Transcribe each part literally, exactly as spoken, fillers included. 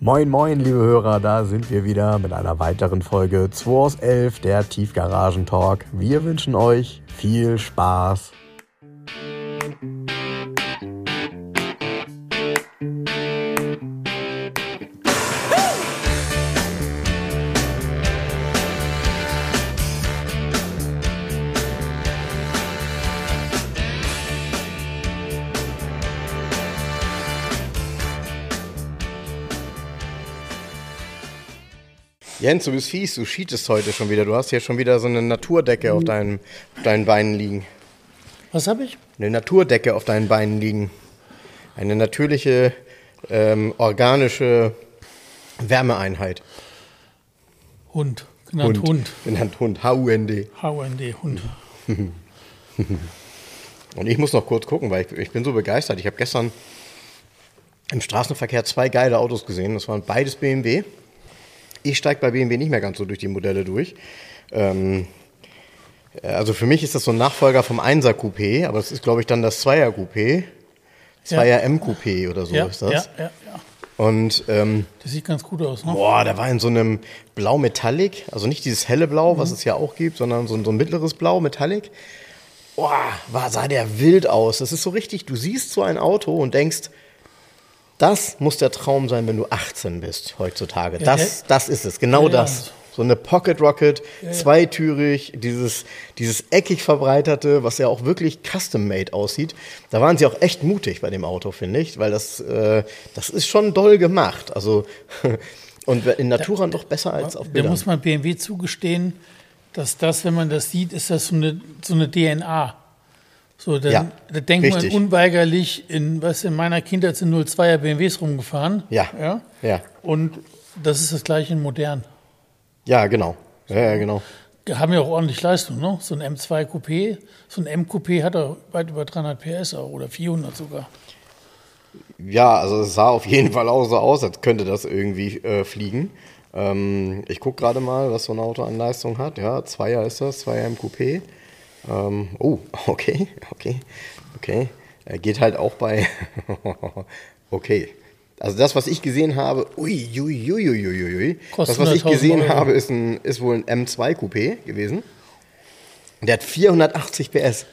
Moin moin liebe Hörer, da sind wir wieder mit einer weiteren Folge zwei aus elf, der Tiefgaragen-Talk. Wir wünschen euch viel Spaß. Jens, du bist fies, du cheatest heute schon wieder. Du hast hier schon wieder so eine Naturdecke auf deinen, auf deinen Beinen liegen. Was habe ich? Eine Naturdecke auf deinen Beinen liegen. Eine natürliche, ähm, organische Wärmeeinheit. Hund, genannt Hund. Hund. Genannt Hund, H U N D. H U N D, Hund. Und ich muss noch kurz gucken, weil ich, ich bin so begeistert. Ich habe gestern im Straßenverkehr zwei geile Autos gesehen. Das waren beides B M W. Ich steige bei B M W nicht mehr ganz so durch die Modelle durch. Ähm, also für mich ist das so ein Nachfolger vom Einser Coupé, aber das ist, glaube ich, dann das Zweier Coupé. Zweier M Coupé oder so ja, ist das. Ja, ja, ja. Und ähm, das sieht ganz gut aus, ne? Boah, der war in so einem Blau Metallic, also nicht dieses helle Blau, mhm. was es ja auch gibt, sondern so ein, so ein mittleres Blau Metallic. Boah, war, sah der wild aus. Das ist so richtig, du siehst so ein Auto und denkst, das muss der Traum sein, wenn du achtzehn bist heutzutage. Ja, das, das ist es, genau ja, das. So eine Pocket Rocket, ja, ja. zweitürig, dieses, dieses eckig verbreiterte, was ja auch wirklich custom-made aussieht. Da waren sie auch echt mutig bei dem Auto, finde ich, weil das, äh, das ist schon doll gemacht. Also, und in Natura noch besser als auf Bildern. Da muss man B M W zugestehen, dass das, wenn man das sieht, ist das so eine, so eine D N A. So, dann, ja, da denkt richtig. Man unweigerlich, in, was in meiner Kindheit sind null zweier B M Ws rumgefahren. Ja. ja. ja. Und das ist das gleiche in modern. Ja, genau. Ja, ja, genau. Die haben ja auch ordentlich Leistung, ne? So ein M zwei Coupé, so ein M-Coupé hat er weit über dreihundert P S auch, oder vierhundert sogar. Ja, also es sah auf jeden Fall auch so aus, als könnte das irgendwie äh, fliegen. Ähm, ich gucke gerade mal, was so ein Auto an Leistung hat. Ja, Zweier ist das, Zweier M-Coupé. Ähm, oh, okay, okay, okay. Er geht halt auch bei, okay. Also das, was ich gesehen habe, ui, ui, ui, ui, ui, ui. Das, was ich gesehen Euro. habe, ist, ein, ist wohl ein M zwei Coupé gewesen. Der hat vierhundertachtzig P S.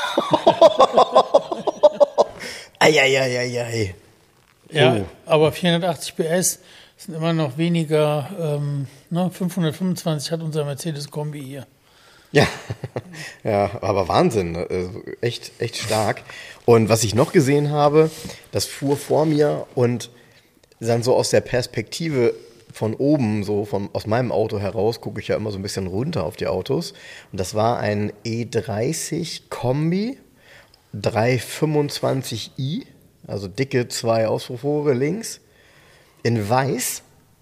Eieieiei. Ja, oh. Aber vierhundertachtzig P S sind immer noch weniger, ähm, ne? fünfhundertfünfundzwanzig hat unser Mercedes-Kombi hier. Ja, ja, aber Wahnsinn, also echt, echt stark. Und was ich noch gesehen habe, das fuhr vor mir und dann so aus der Perspektive von oben, so von, aus meinem Auto heraus, gucke ich ja immer so ein bisschen runter auf die Autos. Und das war ein E dreißig Kombi, dreihundertfünfundzwanzig i, also dicke zwei Auspuffrohre links, in weiß.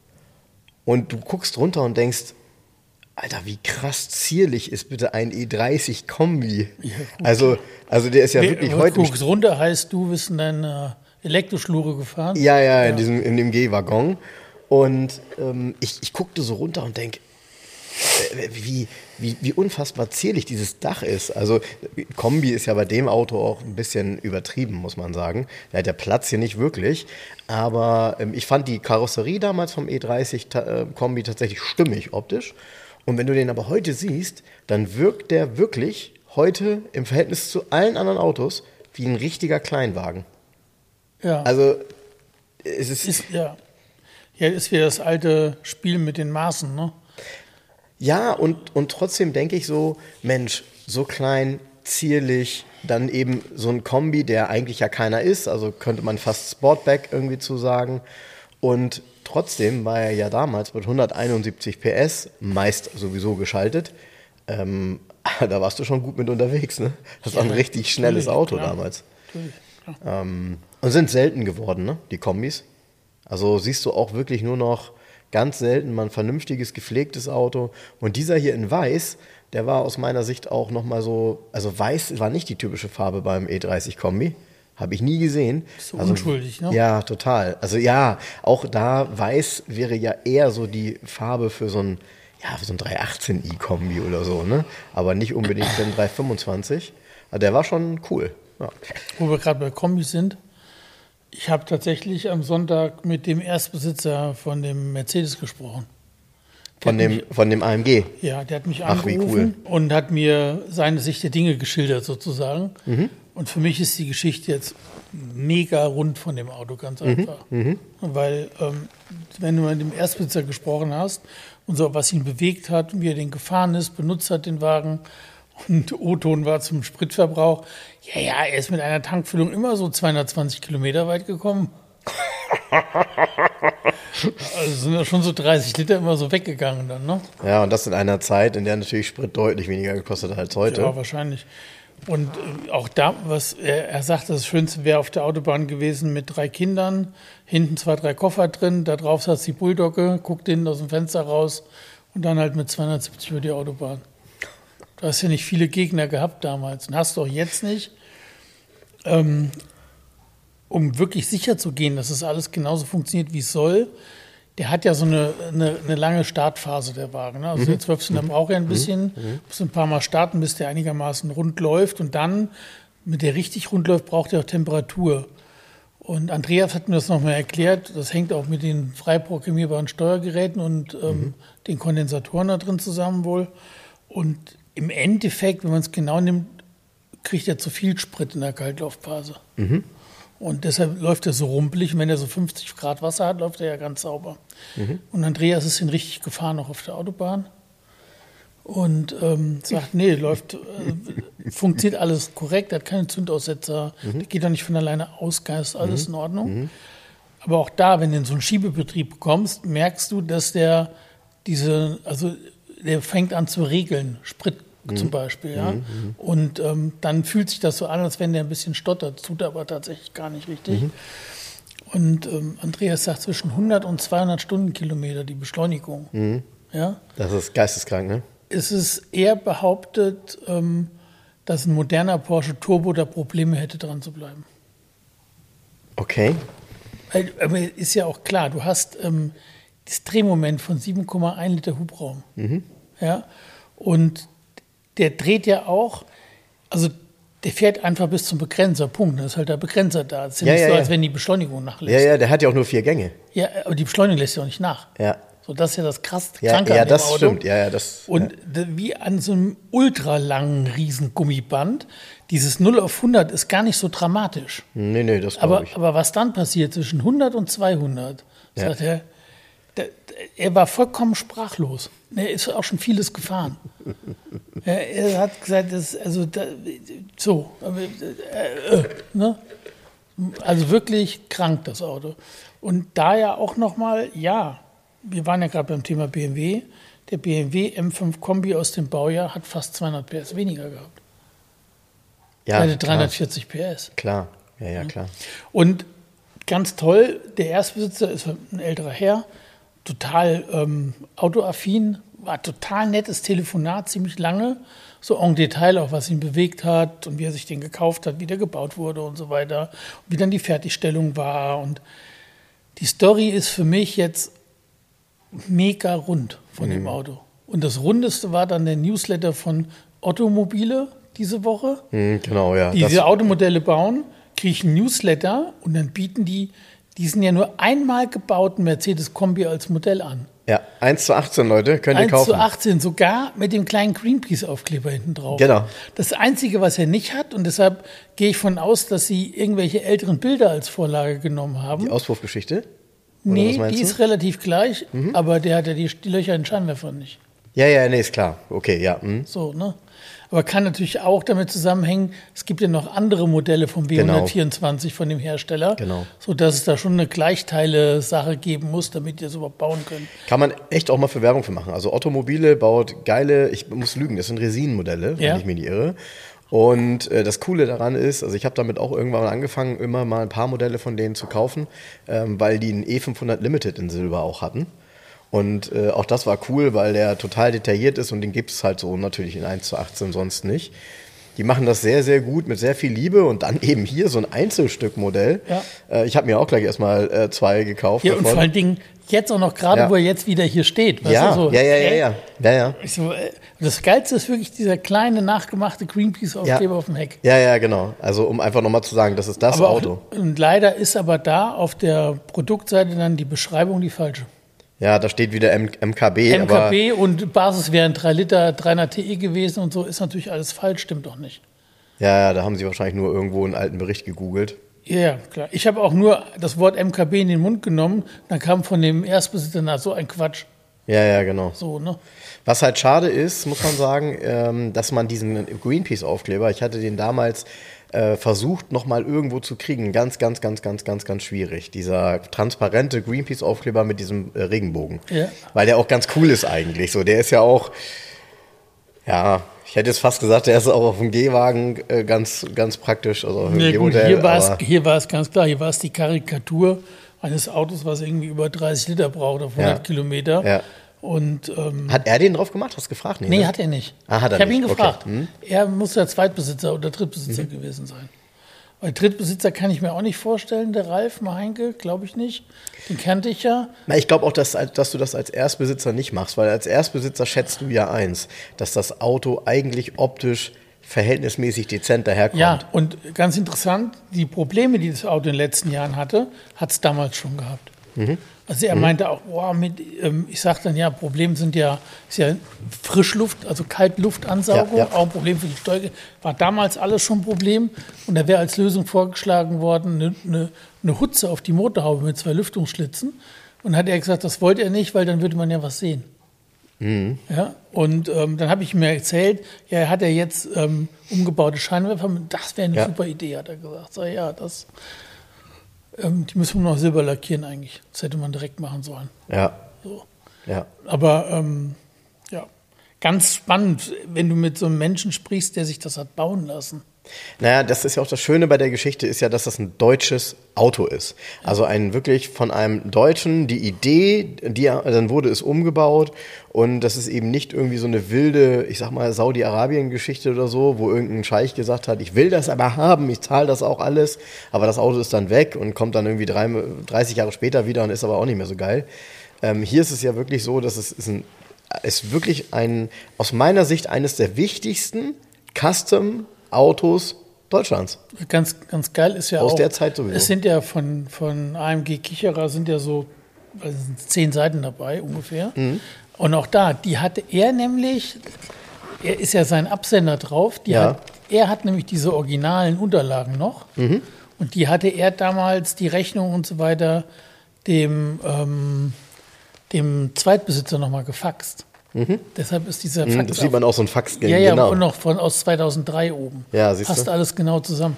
Und du guckst runter und denkst, Alter, wie krass zierlich ist bitte ein E dreißig Kombi. Ja, also, also der ist ja Wer, wirklich heute... Du guckst runter, heißt, du bist in deiner Elektroschlure gefahren? Ja, ja, ja. In, diesem, in dem G-Waggon. Und ähm, ich, ich guckte so runter und denke, äh, wie, wie, wie unfassbar zierlich dieses Dach ist. Also Kombi ist ja bei dem Auto auch ein bisschen übertrieben, muss man sagen. Da hat der Platz hier nicht wirklich. Aber ähm, ich fand die Karosserie damals vom E dreißig ta- äh, Kombi tatsächlich stimmig optisch. Und wenn du den aber heute siehst, dann wirkt der wirklich heute im Verhältnis zu allen anderen Autos wie ein richtiger Kleinwagen. Ja. Also es ist... ist ja. ja, ist wie das alte Spiel mit den Maßen, ne? Ja, und, und trotzdem denke ich so, Mensch, so klein, zierlich, dann eben so ein Kombi, der eigentlich ja keiner ist, also könnte man fast Sportback irgendwie zu sagen. Und trotzdem war er ja damals mit hunderteinundsiebzig P S, meist sowieso geschaltet, ähm, da warst du schon gut mit unterwegs, ne? Das war ein ja, richtig schnelles Auto klar. damals. Ähm, und sind selten geworden, ne, die Kombis. Also siehst du auch wirklich nur noch ganz selten mal ein vernünftiges, gepflegtes Auto. Und dieser hier in Weiß, der war aus meiner Sicht auch nochmal so, also Weiß war nicht die typische Farbe beim E dreißig Kombi. Habe ich nie gesehen. So also, unschuldig, ne? Ja, total. Also ja, auch da Weiß wäre ja eher so die Farbe für so ein, ja, für so ein dreihundertachtzehn i Kombi oder so, ne? Aber nicht unbedingt für ein dreihundertfünfundzwanzig. Also der war schon cool. Ja. Wo wir gerade bei Kombis sind, Ich habe tatsächlich am Sonntag mit dem Erstbesitzer von dem Mercedes gesprochen. Von dem, mich, von dem A M G? Ja, der hat mich Ach, angerufen cool. und hat mir seine Sicht der Dinge geschildert sozusagen. Mhm. Und für mich ist die Geschichte jetzt mega rund von dem Auto, ganz einfach. Mhm. Weil ähm, wenn du mit dem Erstbesitzer gesprochen hast und so, was ihn bewegt hat, wie er den gefahren ist, benutzt hat den Wagen und O-Ton war zum Spritverbrauch. Ja, ja, er ist mit einer Tankfüllung immer so zweihundertzwanzig Kilometer weit gekommen. Also sind ja schon so dreißig Liter immer so weggegangen dann, ne? Ja, und das in einer Zeit, in der natürlich Sprit deutlich weniger gekostet hat als heute. Ja, wahrscheinlich. Und auch da, was er, er sagt, das Schönste wäre auf der Autobahn gewesen mit drei Kindern, hinten zwei, drei Koffer drin, da drauf saß die Bulldogge, guckt hinten aus dem Fenster raus und dann halt mit zweihundertsiebzig über die Autobahn. Du hast ja nicht viele Gegner gehabt damals und hast du auch jetzt nicht. Ähm, um wirklich sicher zu gehen, dass es alles genauso funktioniert, wie es soll, der hat ja so eine, eine, eine lange Startphase, der Wagen. Ne? Also mhm. jetzt zwölf Zylinder braucht er ein bisschen, mhm. muss ein paar Mal starten, bis der einigermaßen rund läuft. Und dann, mit der richtig rund läuft, braucht er auch Temperatur. Und Andreas hat mir das nochmal erklärt, das hängt auch mit den frei programmierbaren Steuergeräten und ähm, mhm. den Kondensatoren da drin zusammen wohl. Und im Endeffekt, wenn man es genau nimmt, kriegt er zu viel Sprit in der Kaltlaufphase. Mhm. Und deshalb läuft er so rumpelig. Und wenn er so fünfzig Grad Wasser hat, läuft er ja ganz sauber. Mhm. Und Andreas ist ihn richtig gefahren, auch auf der Autobahn. Und ähm, sagt, nee, läuft, äh, funktioniert alles korrekt, er hat keine Zündaussetzer, mhm. der geht doch nicht von alleine aus, ist alles mhm. in Ordnung. Mhm. Aber auch da, wenn du in so einen Schiebebetrieb kommst, merkst du, dass der diese, also der fängt an zu regeln, Sprit Mhm. zum Beispiel, ja. Mhm. Und ähm, dann fühlt sich das so an, als wenn der ein bisschen stottert, tut er aber tatsächlich gar nicht richtig. Mhm. Und ähm, Andreas sagt, zwischen hundert und zweihundert Stundenkilometer die Beschleunigung. Mhm. Ja? Das ist geisteskrank, ne? Es ist eher behauptet, ähm, dass ein moderner Porsche Turbo da Probleme hätte, dran zu bleiben. Okay. Weil, aber ist ja auch klar, du hast ähm, das Drehmoment von sieben Komma eins Liter Hubraum. Mhm. Ja? Und der dreht ja auch, also der fährt einfach bis zum Begrenzer-Punkt. Da ist halt der Begrenzer da. Es ist ja, ja nicht ja, so, als wenn die Beschleunigung nachlässt. Ja, ja, der hat ja auch nur vier Gänge. Ja, aber die Beschleunigung lässt ja auch nicht nach. Ja. So, das ist ja das krass ja, Kranke ja, an dem das Auto. Stimmt. Ja, ja, das Und ja. wie an so einem ultralangen Riesengummiband, dieses null auf hundert ist gar nicht so dramatisch. Nee, nee, das aber, glaube ich. Aber was dann passiert zwischen hundert und zweihundert, ja. sagt er, der, er war vollkommen sprachlos. Er ist auch schon vieles gefahren. er, er hat gesagt, das, also da, so, äh, äh, ne? Also wirklich krank das Auto. Und da ja auch nochmal, ja, wir waren ja gerade beim Thema B M W. Der B M W M fünf Kombi aus dem Baujahr hat fast zweihundert P S weniger gehabt. Ja, er hatte dreihundertvierzig P S. Klar, ja, ja, klar. Und ganz toll, der Erstbesitzer ist ein älterer Herr, total ähm, autoaffin, war total nettes Telefonat, ziemlich lange, so en Detail auch, was ihn bewegt hat und wie er sich den gekauft hat, wie der gebaut wurde und so weiter, und wie dann die Fertigstellung war. Und die Story ist für mich jetzt mega rund von mhm. dem Auto. Und das Rundeste war dann der Newsletter von Ottomobile diese Woche. Mhm, genau, ja. Die diese Automodelle bauen, kriege ich einen Newsletter und dann bieten die diesen ja nur einmal gebauten Mercedes-Kombi als Modell an. Ja, eins zu achtzehn, Leute, könnt ihr kaufen. eins zu achtzehn, sogar mit dem kleinen Greenpeace-Aufkleber hinten drauf. Genau. Das Einzige, was er nicht hat, und deshalb gehe ich von aus, dass sie irgendwelche älteren Bilder als Vorlage genommen haben. Die Auspuffgeschichte? Oder nee, die du? Ist relativ gleich, mhm. aber der hat ja die, die Löcher in den Scheinwerfern nicht. Ja, ja, nee, ist klar. Okay, ja. Mhm. So, ne? Aber kann natürlich auch damit zusammenhängen, es gibt ja noch andere Modelle vom W hundertvierundzwanzig genau. von dem Hersteller, genau. sodass es da schon eine Gleichteile-Sache geben muss, damit ihr es überhaupt bauen könnt. Kann man echt auch mal für Werbung für machen. Also Ottomobile baut geile, ich muss lügen, das sind Resinenmodelle, wenn ja. ich mich nicht irre. Und äh, das Coole daran ist, also ich habe damit auch irgendwann mal angefangen, immer mal ein paar Modelle von denen zu kaufen, ähm, weil die einen E fünfhundert Limited in Silber auch hatten. Und äh, auch das war cool, weil der total detailliert ist und den gibt es halt so natürlich in eins zu achtzehn sonst nicht. Die machen das sehr, sehr gut mit sehr viel Liebe und dann eben hier so ein Einzelstückmodell. Ja. Äh, ich habe mir auch gleich erstmal äh, zwei gekauft. Ja, davon. Und vor allen Dingen jetzt auch noch gerade, ja. wo er jetzt wieder hier steht. Ja. Du, so, ja, ja, ja, ja, ja, ja. So, das Geilste ist wirklich dieser kleine, nachgemachte Greenpeace-Aufkleber ja. auf dem Heck. Ja, ja, genau. Also um einfach nochmal zu sagen, das ist das aber Auto. Auch, und leider ist aber da auf der Produktseite dann die Beschreibung die falsche. Ja, da steht wieder M K B. M K B aber und Basis wären drei Liter, dreihundert T E gewesen und so, ist natürlich alles falsch, stimmt doch nicht. Ja, ja, da haben sie wahrscheinlich nur irgendwo einen alten Bericht gegoogelt. Ja, klar. Ich habe auch nur das Wort M K B in den Mund genommen, dann kam von dem Erstbesitzer nach so ein Quatsch. Ja, ja, genau. So, ne? Was halt schade ist, muss man sagen, ähm, dass man diesen Greenpeace-Aufkleber, ich hatte den damals äh, versucht, nochmal irgendwo zu kriegen. Ganz, ganz, ganz, ganz, ganz, ganz schwierig. Dieser transparente Greenpeace-Aufkleber mit diesem äh, Regenbogen. Ja. Weil der auch ganz cool ist eigentlich. So, der ist ja auch, ja, ich hätte jetzt fast gesagt, der ist auch auf dem G-Wagen äh, ganz, ganz praktisch. Also nee, gut, hier war es, hier war es ganz klar, hier war es die Karikatur eines Autos, was irgendwie über dreißig Liter braucht auf hundert ja. Kilometer. Ja. Und, ähm, hat er den drauf gemacht? Hast du gefragt? Nee, nee ne? hat er nicht. Ah, hat er ich habe ihn okay. gefragt. Hm? Er muss der Zweitbesitzer oder Drittbesitzer mhm. gewesen sein. Weil Drittbesitzer kann ich mir auch nicht vorstellen, der Ralf Meinke, glaube ich nicht. Den kannte ich ja. Na, ich glaube auch, dass, dass du das als Erstbesitzer nicht machst, weil als Erstbesitzer schätzt du ja eins, dass das Auto eigentlich optisch verhältnismäßig dezent daherkommt. Ja, und ganz interessant, die Probleme, die das Auto in den letzten Jahren hatte, hat es damals schon gehabt. Mhm. Also er mhm. meinte auch, boah, mit, ähm, ich sag dann ja, Problem sind ja, ist ja Frischluft, also Kaltluftansaugung, ja, ja. auch ein Problem für die Steuer. War damals alles schon ein Problem und da wäre als Lösung vorgeschlagen worden, eine, eine, eine Hutze auf die Motorhaube mit zwei Lüftungsschlitzen. Und hat er gesagt, das wollte er nicht, weil dann würde man ja was sehen. Mhm. Ja, und ähm, dann habe ich mir erzählt, ja, er hat ja jetzt ähm, umgebaute Scheinwerfer, das wäre eine ja. super Idee, hat er gesagt. So, ja, das... Ähm, die müssen wir noch silber lackieren eigentlich. Das hätte man direkt machen sollen. Ja. So. ja. Aber ähm, ja, ganz spannend, wenn du mit so einem Menschen sprichst, der sich das hat bauen lassen. Naja, das ist ja auch das Schöne bei der Geschichte, ist ja, dass das ein deutsches Auto ist. Also ein wirklich von einem Deutschen, die Idee, die, dann wurde es umgebaut und das ist eben nicht irgendwie so eine wilde, ich sag mal, Saudi-Arabien-Geschichte oder so, wo irgendein Scheich gesagt hat, ich will das aber haben, ich zahle das auch alles, aber das Auto ist dann weg und kommt dann irgendwie drei, dreißig Jahre später wieder und ist aber auch nicht mehr so geil. Ähm, hier ist es ja wirklich so, dass es ist, ein, ist wirklich ein, aus meiner Sicht eines der wichtigsten Custom Autos Deutschlands. Ganz, ganz geil ist ja Aus auch, der Zeit sowieso. Es sind ja von, von A M G Kicherer sind ja so also sind zehn Seiten dabei ungefähr. Mhm. Und auch da, die hatte er nämlich, er ist ja sein Absender drauf, die ja. hat, er hat nämlich diese originalen Unterlagen noch mhm. und die hatte er damals, die Rechnung und so weiter, dem, ähm, dem Zweitbesitzer nochmal gefaxt. Mhm. Deshalb ist dieser Fax. Das sieht man auch so ein Fax. Ja, ja, genau. Und noch von, aus zweitausenddrei oben. Ja, siehst Passt du? alles genau zusammen.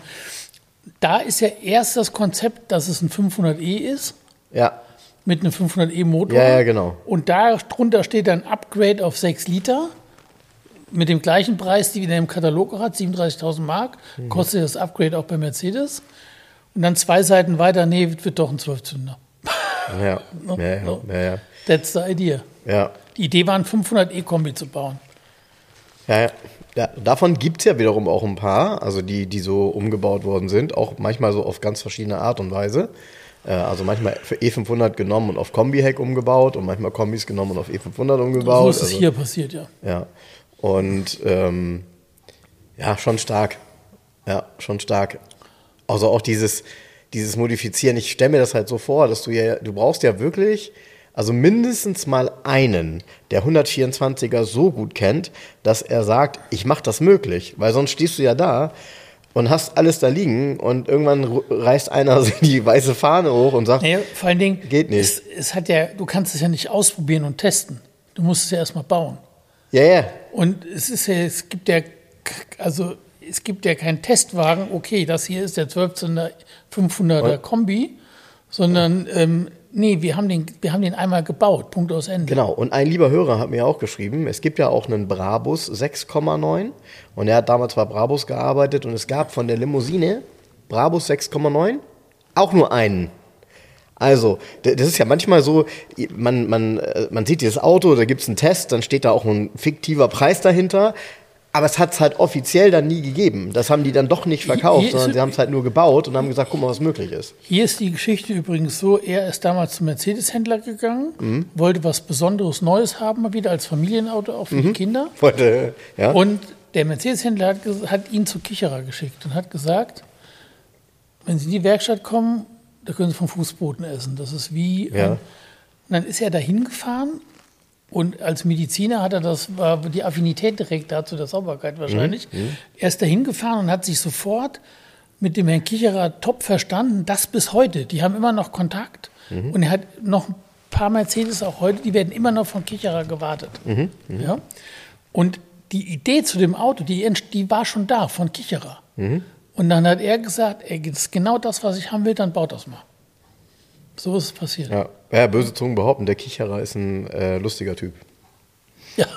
Da ist ja erst das Konzept, dass es ein fünfhundert E ist. Ja. Mit einem fünfhundert E Motor. Ja, ja, genau. Und darunter steht dann Upgrade auf sechs Liter. Mit dem gleichen Preis, die wieder im Katalog hat, siebenunddreißigtausend Mark. Mhm. Kostet das Upgrade auch bei Mercedes. Und dann zwei Seiten weiter, nee, wird doch ein Zwölfzylinder. Ja, no, ja, no. ja, ja. That's the idea. Ja. Die Idee war, ein fünfhundert E Kombi zu bauen. Ja, ja. Ja, davon gibt es ja wiederum auch ein paar, also die, die so umgebaut worden sind, auch manchmal so auf ganz verschiedene Art und Weise. Äh, also manchmal für E fünfhundert genommen und auf Kombi-Heck umgebaut und manchmal Kombis genommen und auf E fünfhundert umgebaut. So ist es also, hier passiert, ja. Ja, und ähm, ja, schon stark. Ja, schon stark. Also auch dieses, dieses Modifizieren, ich stelle mir das halt so vor, dass du ja, du brauchst ja wirklich... Also mindestens mal einen, der hundertvierundzwanziger so gut kennt, dass er sagt, ich mache das möglich. Weil sonst stehst du ja da und hast alles da liegen und irgendwann reißt einer die weiße Fahne hoch und sagt, naja, vor allen Dingen, geht nicht. Es, es hat ja, du kannst es ja nicht ausprobieren und testen. Du musst es ja erstmal bauen. Ja, ja. Und es ist ja, es gibt ja, also es gibt ja keinen Testwagen, okay, das hier ist der zwölfzylinder fünfhunderter Kombi, sondern ähm, nee, wir haben, den, wir haben den einmal gebaut, Punkt aus Ende. Genau, und ein lieber Hörer hat mir auch geschrieben, es gibt ja auch einen Brabus sechs Komma neun und er hat damals bei Brabus gearbeitet und es gab von der Limousine Brabus sechs Komma neun auch nur einen. Also, das ist ja manchmal so, man, man, man sieht dieses Auto, da gibt es einen Test, dann steht da auch ein fiktiver Preis dahinter, Aber es hat es halt offiziell dann nie gegeben. Das haben die dann doch nicht verkauft, Hier sondern sie haben es halt nur gebaut und haben gesagt, guck mal, was möglich ist. Hier ist die Geschichte übrigens so, er ist damals zum Mercedes-Händler gegangen, mhm. wollte was Besonderes Neues haben, mal wieder als Familienauto, auch für mhm. die Kinder. Wollte, ja. Und der Mercedes-Händler hat, hat ihn zu Kicherer geschickt und hat gesagt, wenn Sie in die Werkstatt kommen, da können Sie vom Fußboden essen. Das ist wie... Ja. Ähm, dann ist er dahin gefahren und als Mediziner hat er das, war die Affinität direkt dazu, der Sauberkeit wahrscheinlich. Mhm. Er ist dahin gefahren und hat sich sofort mit dem Herrn Kicherer top verstanden, das bis heute. Die haben immer noch Kontakt mhm. und er hat noch ein paar Mercedes auch heute, die werden immer noch von Kicherer gewartet. Mhm. Mhm. Ja? Und die Idee zu dem Auto, die, die war schon da, von Kicherer. Mhm. Und dann hat er gesagt, ey, das ist genau das, was ich haben will, dann baut das mal. So ist es passiert. Ja, ja, böse Zungen behaupten, der Kicherer ist ein äh, lustiger Typ. Ja.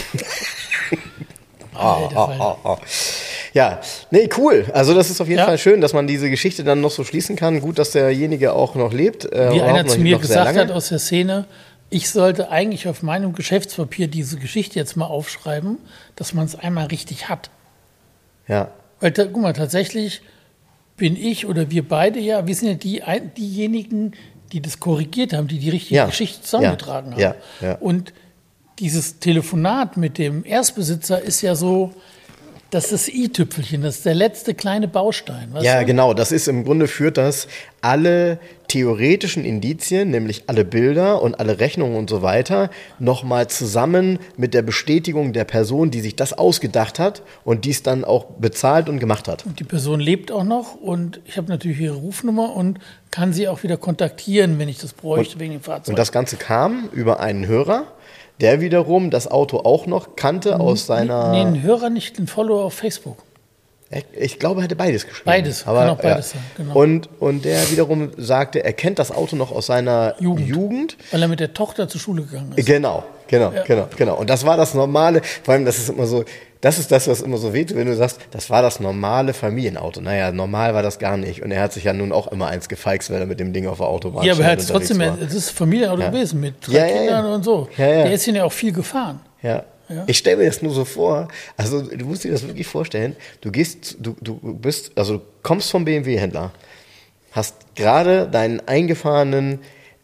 oh, oh, oh, oh. Ja, nee, cool. Also das ist auf jeden ja. Fall schön, dass man diese Geschichte dann noch so schließen kann. Gut, dass derjenige auch noch lebt. Äh, Wie einer zu mir gesagt hat aus der Szene, ich sollte eigentlich auf meinem Geschäftspapier diese Geschichte jetzt mal aufschreiben, dass man es einmal richtig hat. Ja. Weil, guck mal, tatsächlich... bin ich oder wir beide ja, wir sind ja die, diejenigen, die das korrigiert haben, die die richtige ja. Geschichte zusammengetragen ja. haben. Ja. Ja. Und dieses Telefonat mit dem Erstbesitzer ist ja so, das ist das i-Tüpfelchen, das ist der letzte kleine Baustein. Weißt ja, du? Genau, das ist im Grunde führt das alle theoretischen Indizien, nämlich alle Bilder und alle Rechnungen und so weiter, nochmal zusammen mit der Bestätigung der Person, die sich das ausgedacht hat und dies dann auch bezahlt und gemacht hat. Und die Person lebt auch noch und ich habe natürlich ihre Rufnummer und kann sie auch wieder kontaktieren, wenn ich das bräuchte, und, wegen dem Fahrzeug. Und das Ganze kam über einen Hörer, der wiederum das Auto auch noch kannte aus seiner... Nee, einen Hörer nicht, einen Follower auf Facebook. Ich glaube, er hätte beides geschrieben. Beides, aber, kann auch beides ja. sein, genau. Und, und der wiederum sagte, er kennt das Auto noch aus seiner Jugend. Jugend. Weil er mit der Tochter zur Schule gegangen ist. Genau, genau, ja. genau, genau. Und das war das Normale, vor allem, das ist immer so, das ist das, was immer so weht, wenn du sagst, das war das normale Familienauto. Naja, normal war das gar nicht. Und er hat sich ja nun auch immer eins gefeixt, weil er mit dem Ding auf der Autobahn Ja, aber er hat es trotzdem, es ist Familienauto ja. gewesen, mit drei ja, ja, Kindern ja. und so. Ja, ja. Der ist ja auch viel gefahren. Ja. Ja. Ich stelle mir das nur so vor, also du musst dir das wirklich vorstellen, du gehst, du, du bist, also du kommst vom B M W-Händler, hast gerade deinen eingefahrenen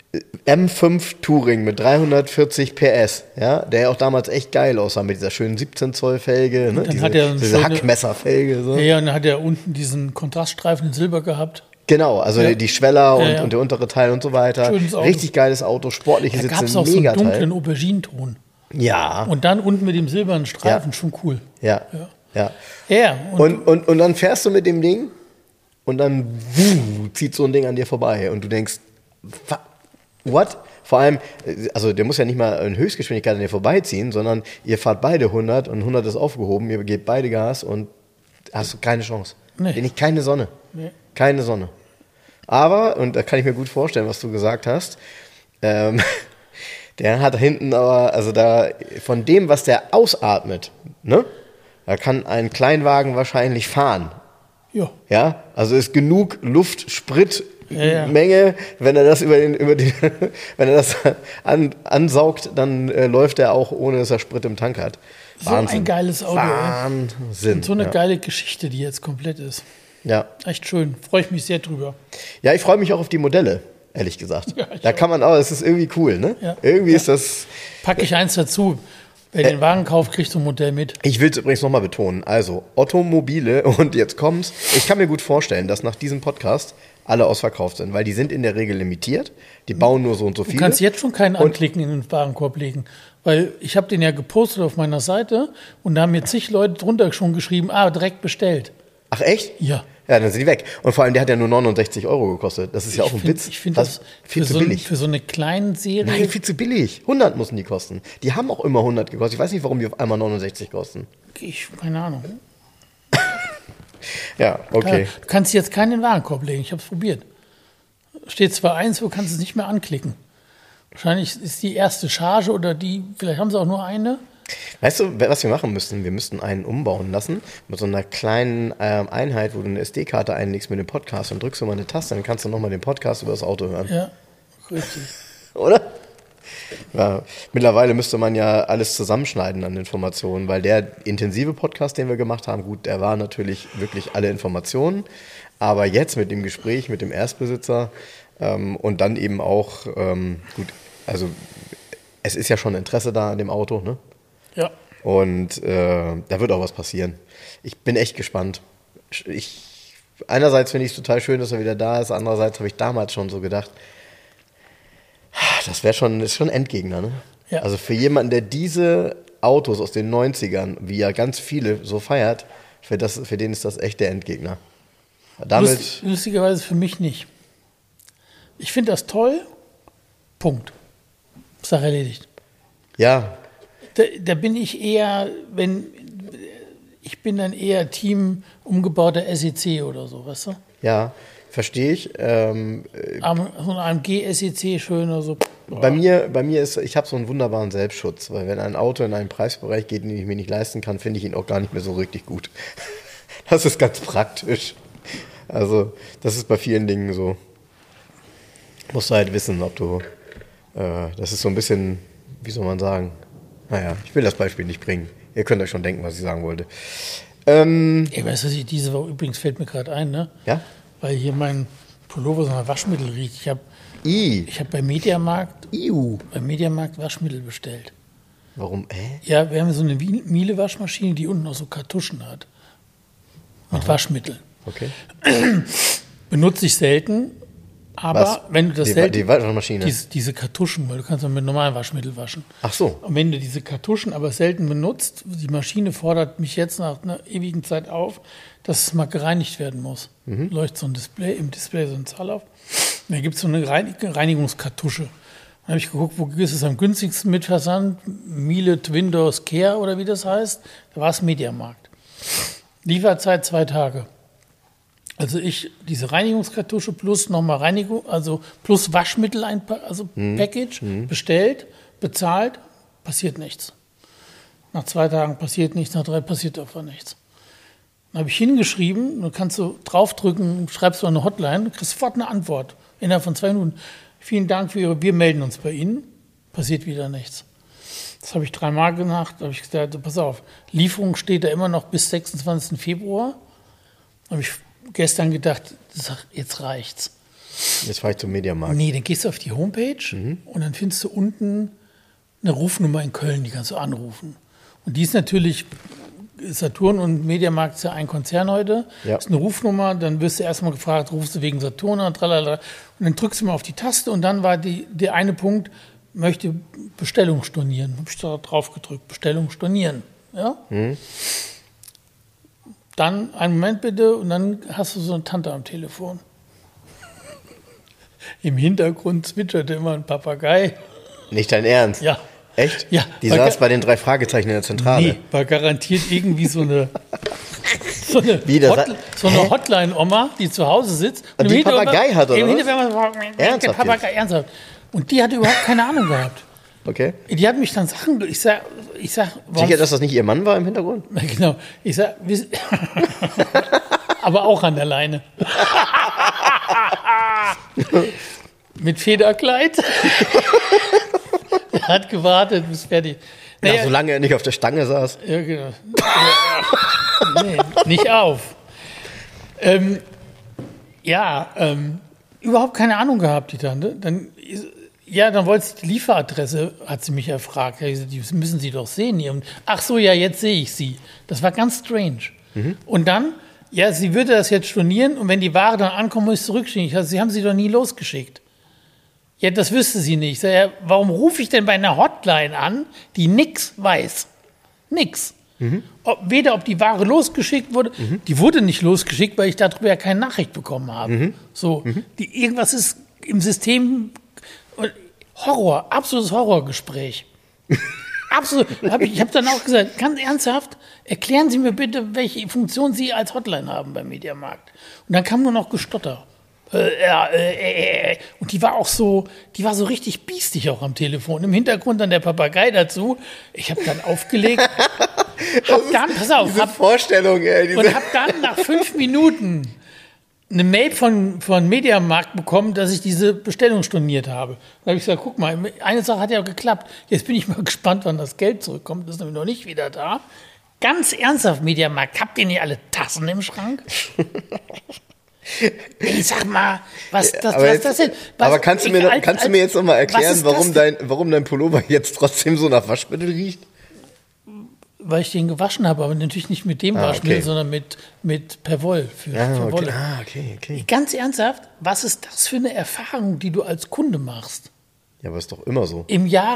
M fünf Touring mit dreihundertvierzig P S, ja, der ja auch damals echt geil aussah mit dieser schönen siebzehn Zoll Felge, ne, diese, diese Hackmesserfelge. So. Ja, und dann hat er unten diesen Kontraststreifen in Silber gehabt. Genau, also ja. die Schweller und, ja, ja. und der untere Teil und so weiter. Richtig geiles Auto, sportliche Sitze, da gab es auch so einen dunklen Auberginenton. Ja. Und dann unten mit dem silbernen Streifen, ja. schon cool. Ja, ja. ja. ja und, und, und, und dann fährst du mit dem Ding und dann wuh, zieht so ein Ding an dir vorbei und du denkst, what? Vor allem, also der muss ja nicht mal in Höchstgeschwindigkeit an dir vorbeiziehen, sondern ihr fahrt beide hundert und hundert ist aufgehoben, ihr gebt beide Gas und hast keine Chance. Nee. Nicht keine Sonne. Nee. Keine Sonne. Aber, und da kann ich mir gut vorstellen, was du gesagt hast, ähm, der hat hinten aber, also da, von dem, was der ausatmet, ne, da kann ein Kleinwagen wahrscheinlich fahren. Ja. Ja, also ist genug Luft, Sprit, ja, ja. Menge, wenn er das über den, über den, wenn er das an, ansaugt, dann äh, läuft er auch, ohne dass er Sprit im Tank hat. Wahnsinn. So ein geiles Auto. Wahnsinn. Und so eine ja. geile Geschichte, die jetzt komplett ist. Ja. Echt schön. Freue ich mich sehr drüber. Ja, ich freue mich auch auf die Modelle. Ehrlich gesagt. Ja, da kann man auch, es ist irgendwie cool, ne? Ja. Irgendwie ja. ist das... Packe ich eins dazu. Wer äh, den Wagen kauft, kriegt so ein Modell mit. Ich will es übrigens nochmal betonen. Also, Ottomobile, und jetzt kommt's. Ich kann mir gut vorstellen, dass nach diesem Podcast alle ausverkauft sind, weil die sind in der Regel limitiert. Die bauen nur so und so viele. Du kannst jetzt schon keinen anklicken in den Warenkorb legen. Weil ich habe den ja gepostet auf meiner Seite und da haben mir zig Leute drunter schon geschrieben, ah, direkt bestellt. Ach echt? Ja. Ja, dann sind die weg. Und vor allem, der hat ja nur neunundsechzig Euro gekostet. Das ist ja auch ein find, Witz. Ich finde das viel zu so billig. Ein, für so eine kleine Serie. Nein, viel zu billig. hundert mussten die kosten. Die haben auch immer hundert gekostet. Ich weiß nicht, warum die auf einmal neunundsechzig kosten. Ich, keine Ahnung. Ja, okay. Du kannst jetzt keinen in den Warenkorb legen. Ich habe es probiert. Steht zwar eins, du kannst es nicht mehr anklicken. Wahrscheinlich ist die erste Charge oder die, vielleicht haben sie auch nur eine. Weißt du, was wir machen müssten? Wir müssten einen umbauen lassen mit so einer kleinen ähm, Einheit, wo du eine S D-Karte einlegst mit dem Podcast und drückst du mal eine Taste, dann kannst du nochmal den Podcast über das Auto hören. Ja, richtig. Oder? Ja, mittlerweile müsste man ja alles zusammenschneiden an Informationen, weil der intensive Podcast, den wir gemacht haben, gut, der war natürlich wirklich alle Informationen, aber jetzt mit dem Gespräch mit dem Erstbesitzer ähm, und dann eben auch, ähm, gut, also es ist ja schon Interesse da an dem Auto, ne? Ja. Und äh, da wird auch was passieren. Ich bin echt gespannt. Ich, einerseits finde ich es total schön, dass er wieder da ist, andererseits habe ich damals schon so gedacht, das wäre schon, ist schon ein Endgegner, ne? Ja. Also für jemanden, der diese Autos aus den neunzigern, wie ja ganz viele so feiert, für, das, für den ist das echt der Endgegner. Damit Lust, lustigerweise für mich nicht. Ich finde das toll, Punkt. Sache erledigt. Ja. Da, da bin ich eher, wenn, ich bin dann eher Team umgebauter S E C oder so, weißt du? Ja. Verstehe ich. Ähm, so ein A M G S E C schön oder so. Bei mir, bei mir ist, ich habe so einen wunderbaren Selbstschutz, weil wenn ein Auto in einen Preisbereich geht, den ich mir nicht leisten kann, finde ich ihn auch gar nicht mehr so richtig gut. Das ist ganz praktisch. Also das ist bei vielen Dingen so. Musst du halt wissen, ob du, äh, das ist so ein bisschen, wie soll man sagen, naja, ich will das Beispiel nicht bringen. Ihr könnt euch schon denken, was ich sagen wollte. Ähm, Ey, weißt du, was ich diese Woche, übrigens fällt mir gerade ein, ne? Ja? Weil hier mein Pullover so nach Waschmittel riecht. Ich habe I. ich hab bei Mediamarkt, Iu. beim Mediamarkt Waschmittel bestellt. Warum? Hä? Ja, wir haben so eine Miele-Waschmaschine, die unten auch so Kartuschen hat. Mit Aha. Waschmittel. Okay. Benutze ich selten, aber Was? wenn du das die, selten... Die Waschmaschine? Diese, diese Kartuschen, weil du kannst dann mit normalem Waschmittel waschen. Ach so. Und wenn du diese Kartuschen aber selten benutzt, die Maschine fordert mich jetzt nach einer ewigen Zeit auf, dass es mal gereinigt werden muss. Mhm. Leuchtet so ein Display, im Display so ein Zahl auf. Und da gibt es so eine Reinigungskartusche. Dann habe ich geguckt, wo ist es am günstigsten mit Versand? Miele Twin Doors Care oder wie das heißt. Da war es Mediamarkt. Lieferzeit zwei Tage. Also ich diese Reinigungskartusche plus nochmal Reinigung, also plus Waschmittel, also mhm. Package, mhm. bestellt, bezahlt, passiert nichts. Nach zwei Tagen passiert nichts, nach drei passiert einfach nichts. Dann habe ich hingeschrieben, dann kannst du draufdrücken, schreibst du eine Hotline, du kriegst sofort eine Antwort innerhalb von zwei Minuten. Vielen Dank für Ihre, wir melden uns bei Ihnen, passiert wieder nichts. Das habe ich dreimal gemacht, da habe ich gesagt, pass auf, Lieferung steht da immer noch bis sechsundzwanzigsten Februar. Da habe ich gestern gedacht, jetzt reicht's. Jetzt fahre ich zum Mediamarkt. Nee, dann gehst du auf die Homepage mhm. und dann findest du unten eine Rufnummer in Köln, die kannst du anrufen. Und die ist natürlich, Saturn und Mediamarkt ist ja ein Konzern heute. Ja. Das ist eine Rufnummer, dann wirst du erstmal gefragt, rufst du wegen Saturn und tralala. Und dann drückst du mal auf die Taste und dann war die, der eine Punkt, möchte Bestellung stornieren. Habe ich da drauf gedrückt, Bestellung stornieren. Ja? Mhm. Dann, einen Moment bitte, und dann hast du so eine Tante am Telefon. Im Hintergrund zwitscherte immer ein Papagei. Nicht dein Ernst? Ja. Echt? Ja. Die saß bei den drei Fragezeichen in der Zentrale. Nee, war garantiert irgendwie so eine, so eine, Wie, Hot, so eine Hotline-Oma, die zu Hause sitzt. Und, und die Papagei hat, oder im was? Ernsthaft? Papagei, ernsthaft. Und die hatte überhaupt keine Ahnung gehabt. Okay. Die hat mich dann Sachen, ich sag, ich sag, warum? Sicher, dass das nicht ihr Mann war im Hintergrund? Genau. Ich sag, aber auch an der Leine. Mit Federkleid. Er hat gewartet, bis fertig. Naja, ja, solange er nicht auf der Stange saß. Ja, genau. Nee, nicht auf. Ähm, ja, ähm, überhaupt keine Ahnung gehabt, die Tante. Dann, ja, dann wollte sie die Lieferadresse, hat sie mich erfragt. Ja, die müssen Sie doch sehen hier. Ach so, ja, jetzt sehe ich sie. Das war ganz strange. Mhm. Und dann, ja, sie würde das jetzt stornieren und wenn die Ware dann ankommt, muss ich zurückschicken. Ich sage, Sie haben sie doch nie losgeschickt. Ja, das wüsste sie nicht. Ich sage, ja, warum rufe ich denn bei einer Hotline an, die nichts weiß? Nix. Mhm. Ob, weder ob die Ware losgeschickt wurde, mhm. die wurde nicht losgeschickt, weil ich darüber ja keine Nachricht bekommen habe. Mhm. So, mhm. Die, irgendwas ist im System Horror, absolutes Horrorgespräch. Absolut. Hab ich ich habe dann auch gesagt, ganz ernsthaft, erklären Sie mir bitte, welche Funktion Sie als Hotline haben beim Mediamarkt. Und dann kam nur noch Gestotter. Äh, äh, äh, und die war auch so, die war so richtig biestig auch am Telefon. Im Hintergrund dann der Papagei dazu. Ich habe dann aufgelegt. Hab dann, pass auf, diese hab, Vorstellung, ey, diese und hab dann nach fünf Minuten eine Mail von, von Mediamarkt bekommen, dass ich diese Bestellung storniert habe. Da habe ich gesagt, guck mal, eine Sache hat ja auch geklappt. Jetzt bin ich mal gespannt, wann das Geld zurückkommt. Das ist nämlich noch nicht wieder da. Ganz ernsthaft, Mediamarkt, habt ihr nicht alle Tassen im Schrank? Ich sag mal, was das, was jetzt, das sind. Was, aber kannst, du mir, als, kannst du mir jetzt nochmal erklären, warum dein, denn? warum dein Pullover jetzt trotzdem so nach Waschmittel riecht? Weil ich den gewaschen habe, aber natürlich nicht mit dem ah, Waschmittel, okay. sondern mit, mit Perwoll. Für, ah, für okay. Wolle. Ah, okay, okay. Ganz ernsthaft, was ist das für eine Erfahrung, die du als Kunde machst? Ja, aber ist doch immer so. Im Jahr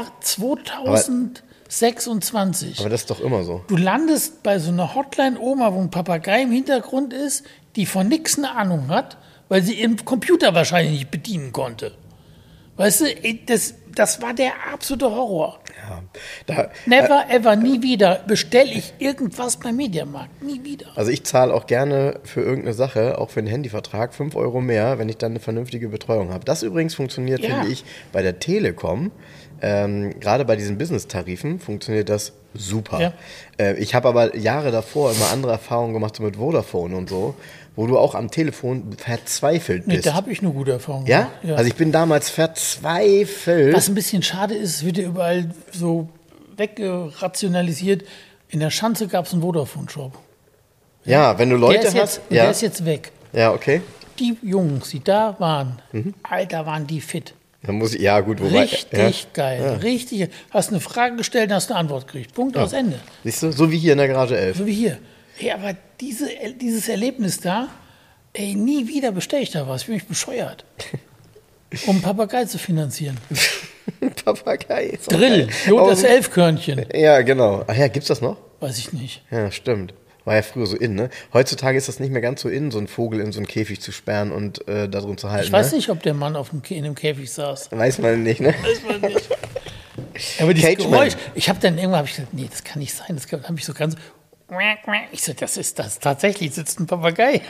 zweitausendsechsundzwanzig. Aber, aber das ist doch immer so. Du landest bei so einer Hotline-Oma, wo ein Papagei im Hintergrund ist, die von nichts eine Ahnung hat, weil sie ihren Computer wahrscheinlich nicht bedienen konnte. Weißt du, das, das war der absolute Horror. Ja, da, Never, äh, ever, nie wieder bestelle ich irgendwas beim Mediamarkt. Nie wieder. Also ich zahle auch gerne für irgendeine Sache, auch für einen Handyvertrag, fünf Euro mehr, wenn ich dann eine vernünftige Betreuung habe. Das übrigens funktioniert, ja. finde ich, bei der Telekom. Ähm, gerade bei diesen Business-Tarifen funktioniert das super. Ja. Äh, ich habe aber Jahre davor immer andere Erfahrungen gemacht, so mit Vodafone und so, wo du auch am Telefon verzweifelt bist. Nee, da habe ich eine gute Erfahrung ja? ja? Also ich bin damals verzweifelt. Was ein bisschen schade ist, wird ja überall so wegrationalisiert. In der Schanze gab es einen Vodafone-Shop. Ja, ja, wenn du Leute der hast. Jetzt, ja. Der ist jetzt weg. Ja, okay. Die Jungs, die da waren, mhm. Alter, waren die fit. Da muss ich, ja, gut, wobei, richtig ja. geil, ja. richtig. Hast eine Frage gestellt, hast eine Antwort gekriegt. Punkt, ja. aus Ende. Siehst du, so wie hier in der Garage elf. So wie hier. Hey, aber diese, dieses Erlebnis da, ey, nie wieder bestelle ich da was. Ich bin mich bescheuert. Um einen Papagei zu finanzieren. Papagei. Drill, Jod das Elfkörnchen. Ja, genau. Ach ja, gibt's das noch? Weiß ich nicht. Ja, stimmt. War ja früher so in, ne? Heutzutage ist das nicht mehr ganz so in, so einen Vogel in so einen Käfig zu sperren und äh, da drin zu halten. Ich weiß ne? nicht, ob der Mann auf dem, in dem Käfig saß. Weiß man nicht, ne? Weiß man nicht. Aber dieses Geräusch, ich habe dann irgendwann hab ich gesagt, nee, das kann nicht sein. Das habe ich so ganz. Ich so, das ist das. Tatsächlich sitzt ein Papagei.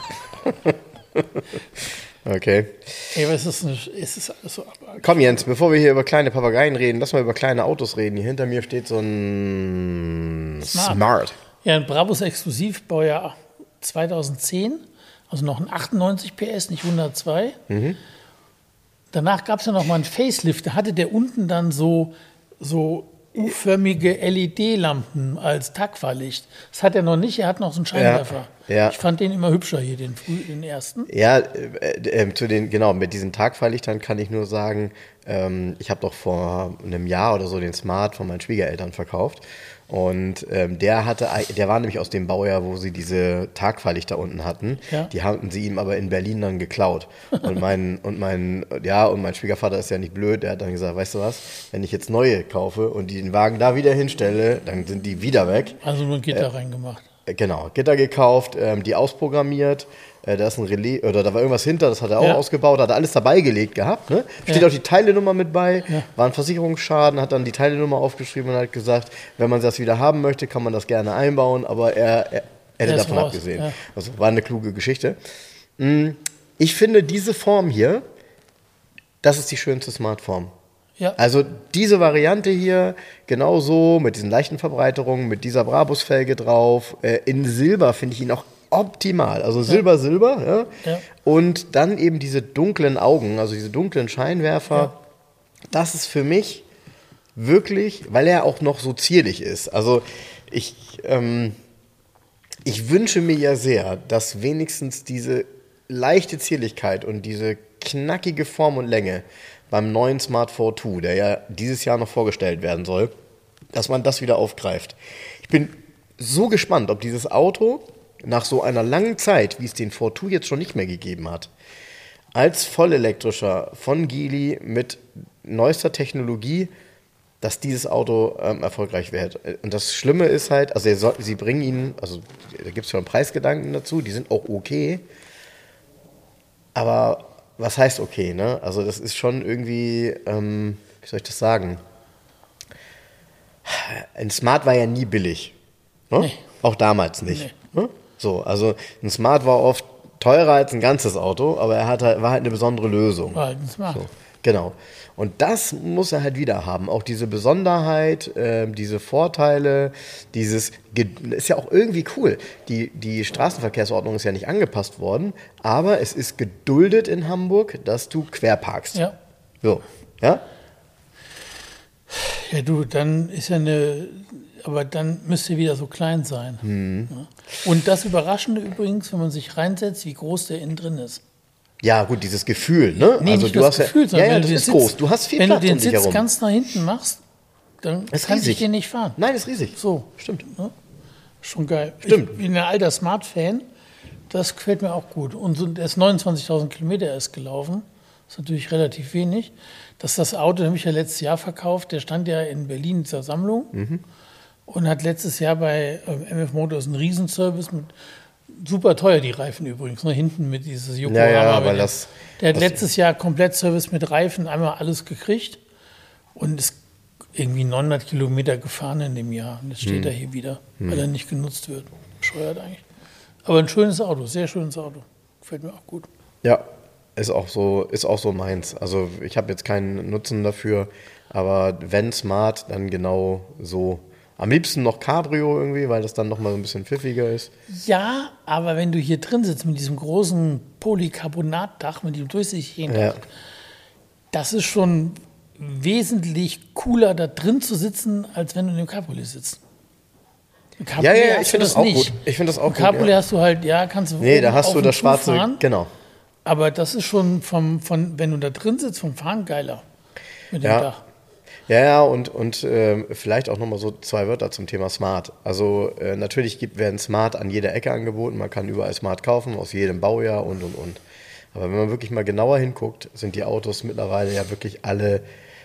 Okay. Ey, was ist das? Es ist alles so. Komm, Jens, bevor wir hier über kleine Papageien reden, lass mal über kleine Autos reden. Hier hinter mir steht so ein Smart. Smart. Ja, ein Brabus Exklusivbaujahr zweitausendzehn, also noch ein achtundneunzig P S, nicht hundertzwei. Mhm. Danach gab es ja noch mal einen Facelift, da hatte der unten dann so, so U-förmige L E D-Lampen als Tagfahrlicht. Das hat er noch nicht, er hat noch so einen Scheinwerfer. Ja, ja. Ich fand den immer hübscher hier, den, den ersten. Ja, äh, äh, zu den, genau, mit diesen Tagfahrlichtern kann ich nur sagen, ähm, ich habe doch vor einem Jahr oder so den Smart von meinen Schwiegereltern verkauft. Und ähm, der hatte, der war nämlich aus dem Baujahr, wo sie diese Tagfahrlichter unten hatten. Ja. Die hatten sie ihm aber in Berlin dann geklaut. Und mein, und mein, ja, und mein Schwiegervater ist ja nicht blöd, der hat dann gesagt, weißt du was, wenn ich jetzt neue kaufe und den Wagen da wieder hinstelle, dann sind die wieder weg. Also nur ein Gitter äh, reingemacht. Genau, Gitter gekauft, ähm, die ausprogrammiert. Äh, da ist ein Relais, oder da war irgendwas hinter, das hat er auch ja. ausgebaut, hat er alles dabei gelegt gehabt. Ne? Steht ja. auch die Teilenummer mit bei, ja. war ein Versicherungsschaden, hat dann die Teilenummer aufgeschrieben und hat gesagt, wenn man das wieder haben möchte, kann man das gerne einbauen, aber er, er, er hätte davon raus. abgesehen. Ja. Also war eine kluge Geschichte. Ich finde diese Form hier, das ist die schönste Smart-Form. Ja. Also diese Variante hier, genauso mit diesen leichten Verbreiterungen, mit dieser Brabus-Felge drauf, äh, in Silber finde ich ihn auch optimal, also Silber, ja. Silber, ja? Ja. Und dann eben diese dunklen Augen, also diese dunklen Scheinwerfer, ja. Das ist für mich wirklich, weil er auch noch so zierlich ist, also ich, ähm, ich wünsche mir ja sehr, dass wenigstens diese leichte Zierlichkeit und diese knackige Form und Länge beim neuen Smart vier zwei, der ja dieses Jahr noch vorgestellt werden soll, dass man das wieder aufgreift. Ich bin so gespannt, ob dieses Auto nach so einer langen Zeit, wie es den vier zwei jetzt schon nicht mehr gegeben hat, als vollelektrischer von Geely mit neuester Technologie, dass dieses Auto ähm, erfolgreich wird. Und das Schlimme ist halt, also soll, sie bringen ihn, also da gibt es schon Preisgedanken dazu, die sind auch okay, aber was heißt okay, ne? Also das ist schon irgendwie, ähm, wie soll ich das sagen? Ein Smart war ja nie billig. Ne? Nee. Auch damals nicht. Nee. Ne? So, also ein Smart war oft teurer als ein ganzes Auto, aber er hat halt, war halt eine besondere Lösung. War halt ein Smart. So. Genau. Und das muss er halt wieder haben. Auch diese Besonderheit, äh, diese Vorteile, dieses, ist ja auch irgendwie cool. Die, die Straßenverkehrsordnung ist ja nicht angepasst worden, aber es ist geduldet in Hamburg, dass du quer parkst. Ja. So, ja? Ja, du, dann ist ja eine, aber dann müsste wieder so klein sein. Mhm. Ja. Und das Überraschende übrigens, wenn man sich reinsetzt, wie groß der innen drin ist. Ja, gut, dieses Gefühl, ne? Nee, also nicht du das hast Gefühl, ja, ja, ja, das ist Sitz, groß. Du hast viel wenn Platz du den um dich Sitz herum. ganz nach hinten machst, dann ist kann riesig. ich den nicht fahren. Nein, ist riesig. So. Stimmt. Ja, schon geil. Stimmt. Ich bin ein alter Smart-Fan. Das gefällt mir auch gut. Und so, der ist neunundzwanzigtausend Kilometer erst gelaufen. Das ist natürlich relativ wenig. Das ist das Auto, den habe ich ja letztes Jahr verkauft. Der stand ja in Berlin in dieser Sammlung. Mhm. Und hat letztes Jahr bei ähm, M F Motors einen Riesenservice mit, super teuer die Reifen übrigens, ne? Hinten mit dieses Yokohama. Ja, ja, weil das, der hat das letztes Jahr komplett Service mit Reifen, einmal alles gekriegt und ist irgendwie neunhundert Kilometer gefahren in dem Jahr. Und jetzt steht hm. er hier wieder, hm. weil er nicht genutzt wird. Bescheuert eigentlich. Aber ein schönes Auto, sehr schönes Auto. Gefällt mir auch gut. Ja, ist auch so, ist auch so meins. Also ich habe jetzt keinen Nutzen dafür, aber wenn smart, dann genau so. Am liebsten noch Cabrio irgendwie, weil das dann noch mal so ein bisschen pfiffiger ist. Ja, aber wenn du hier drin sitzt mit diesem großen Polycarbonatdach, mit dem durchsichtigen ja. Dach, das ist schon wesentlich cooler, da drin zu sitzen, als wenn du in dem Cabriolet sitzt. Ja, ja, ja, ich finde das auch nicht. gut. Ich finde das auch Im gut. Cabriolet ja. hast du halt, ja, kannst du Nee, da hast du das schwarze, fahren, genau. Aber das ist schon vom, von, wenn du da drin sitzt, vom Fahren geiler mit dem ja. Dach. Ja, ja, und, und äh, vielleicht auch nochmal so zwei Wörter zum Thema Smart. Also äh, natürlich gibt, werden Smart an jeder Ecke angeboten, man kann überall Smart kaufen, aus jedem Baujahr und, und, und. Aber wenn man wirklich mal genauer hinguckt, sind die Autos mittlerweile ja wirklich alle,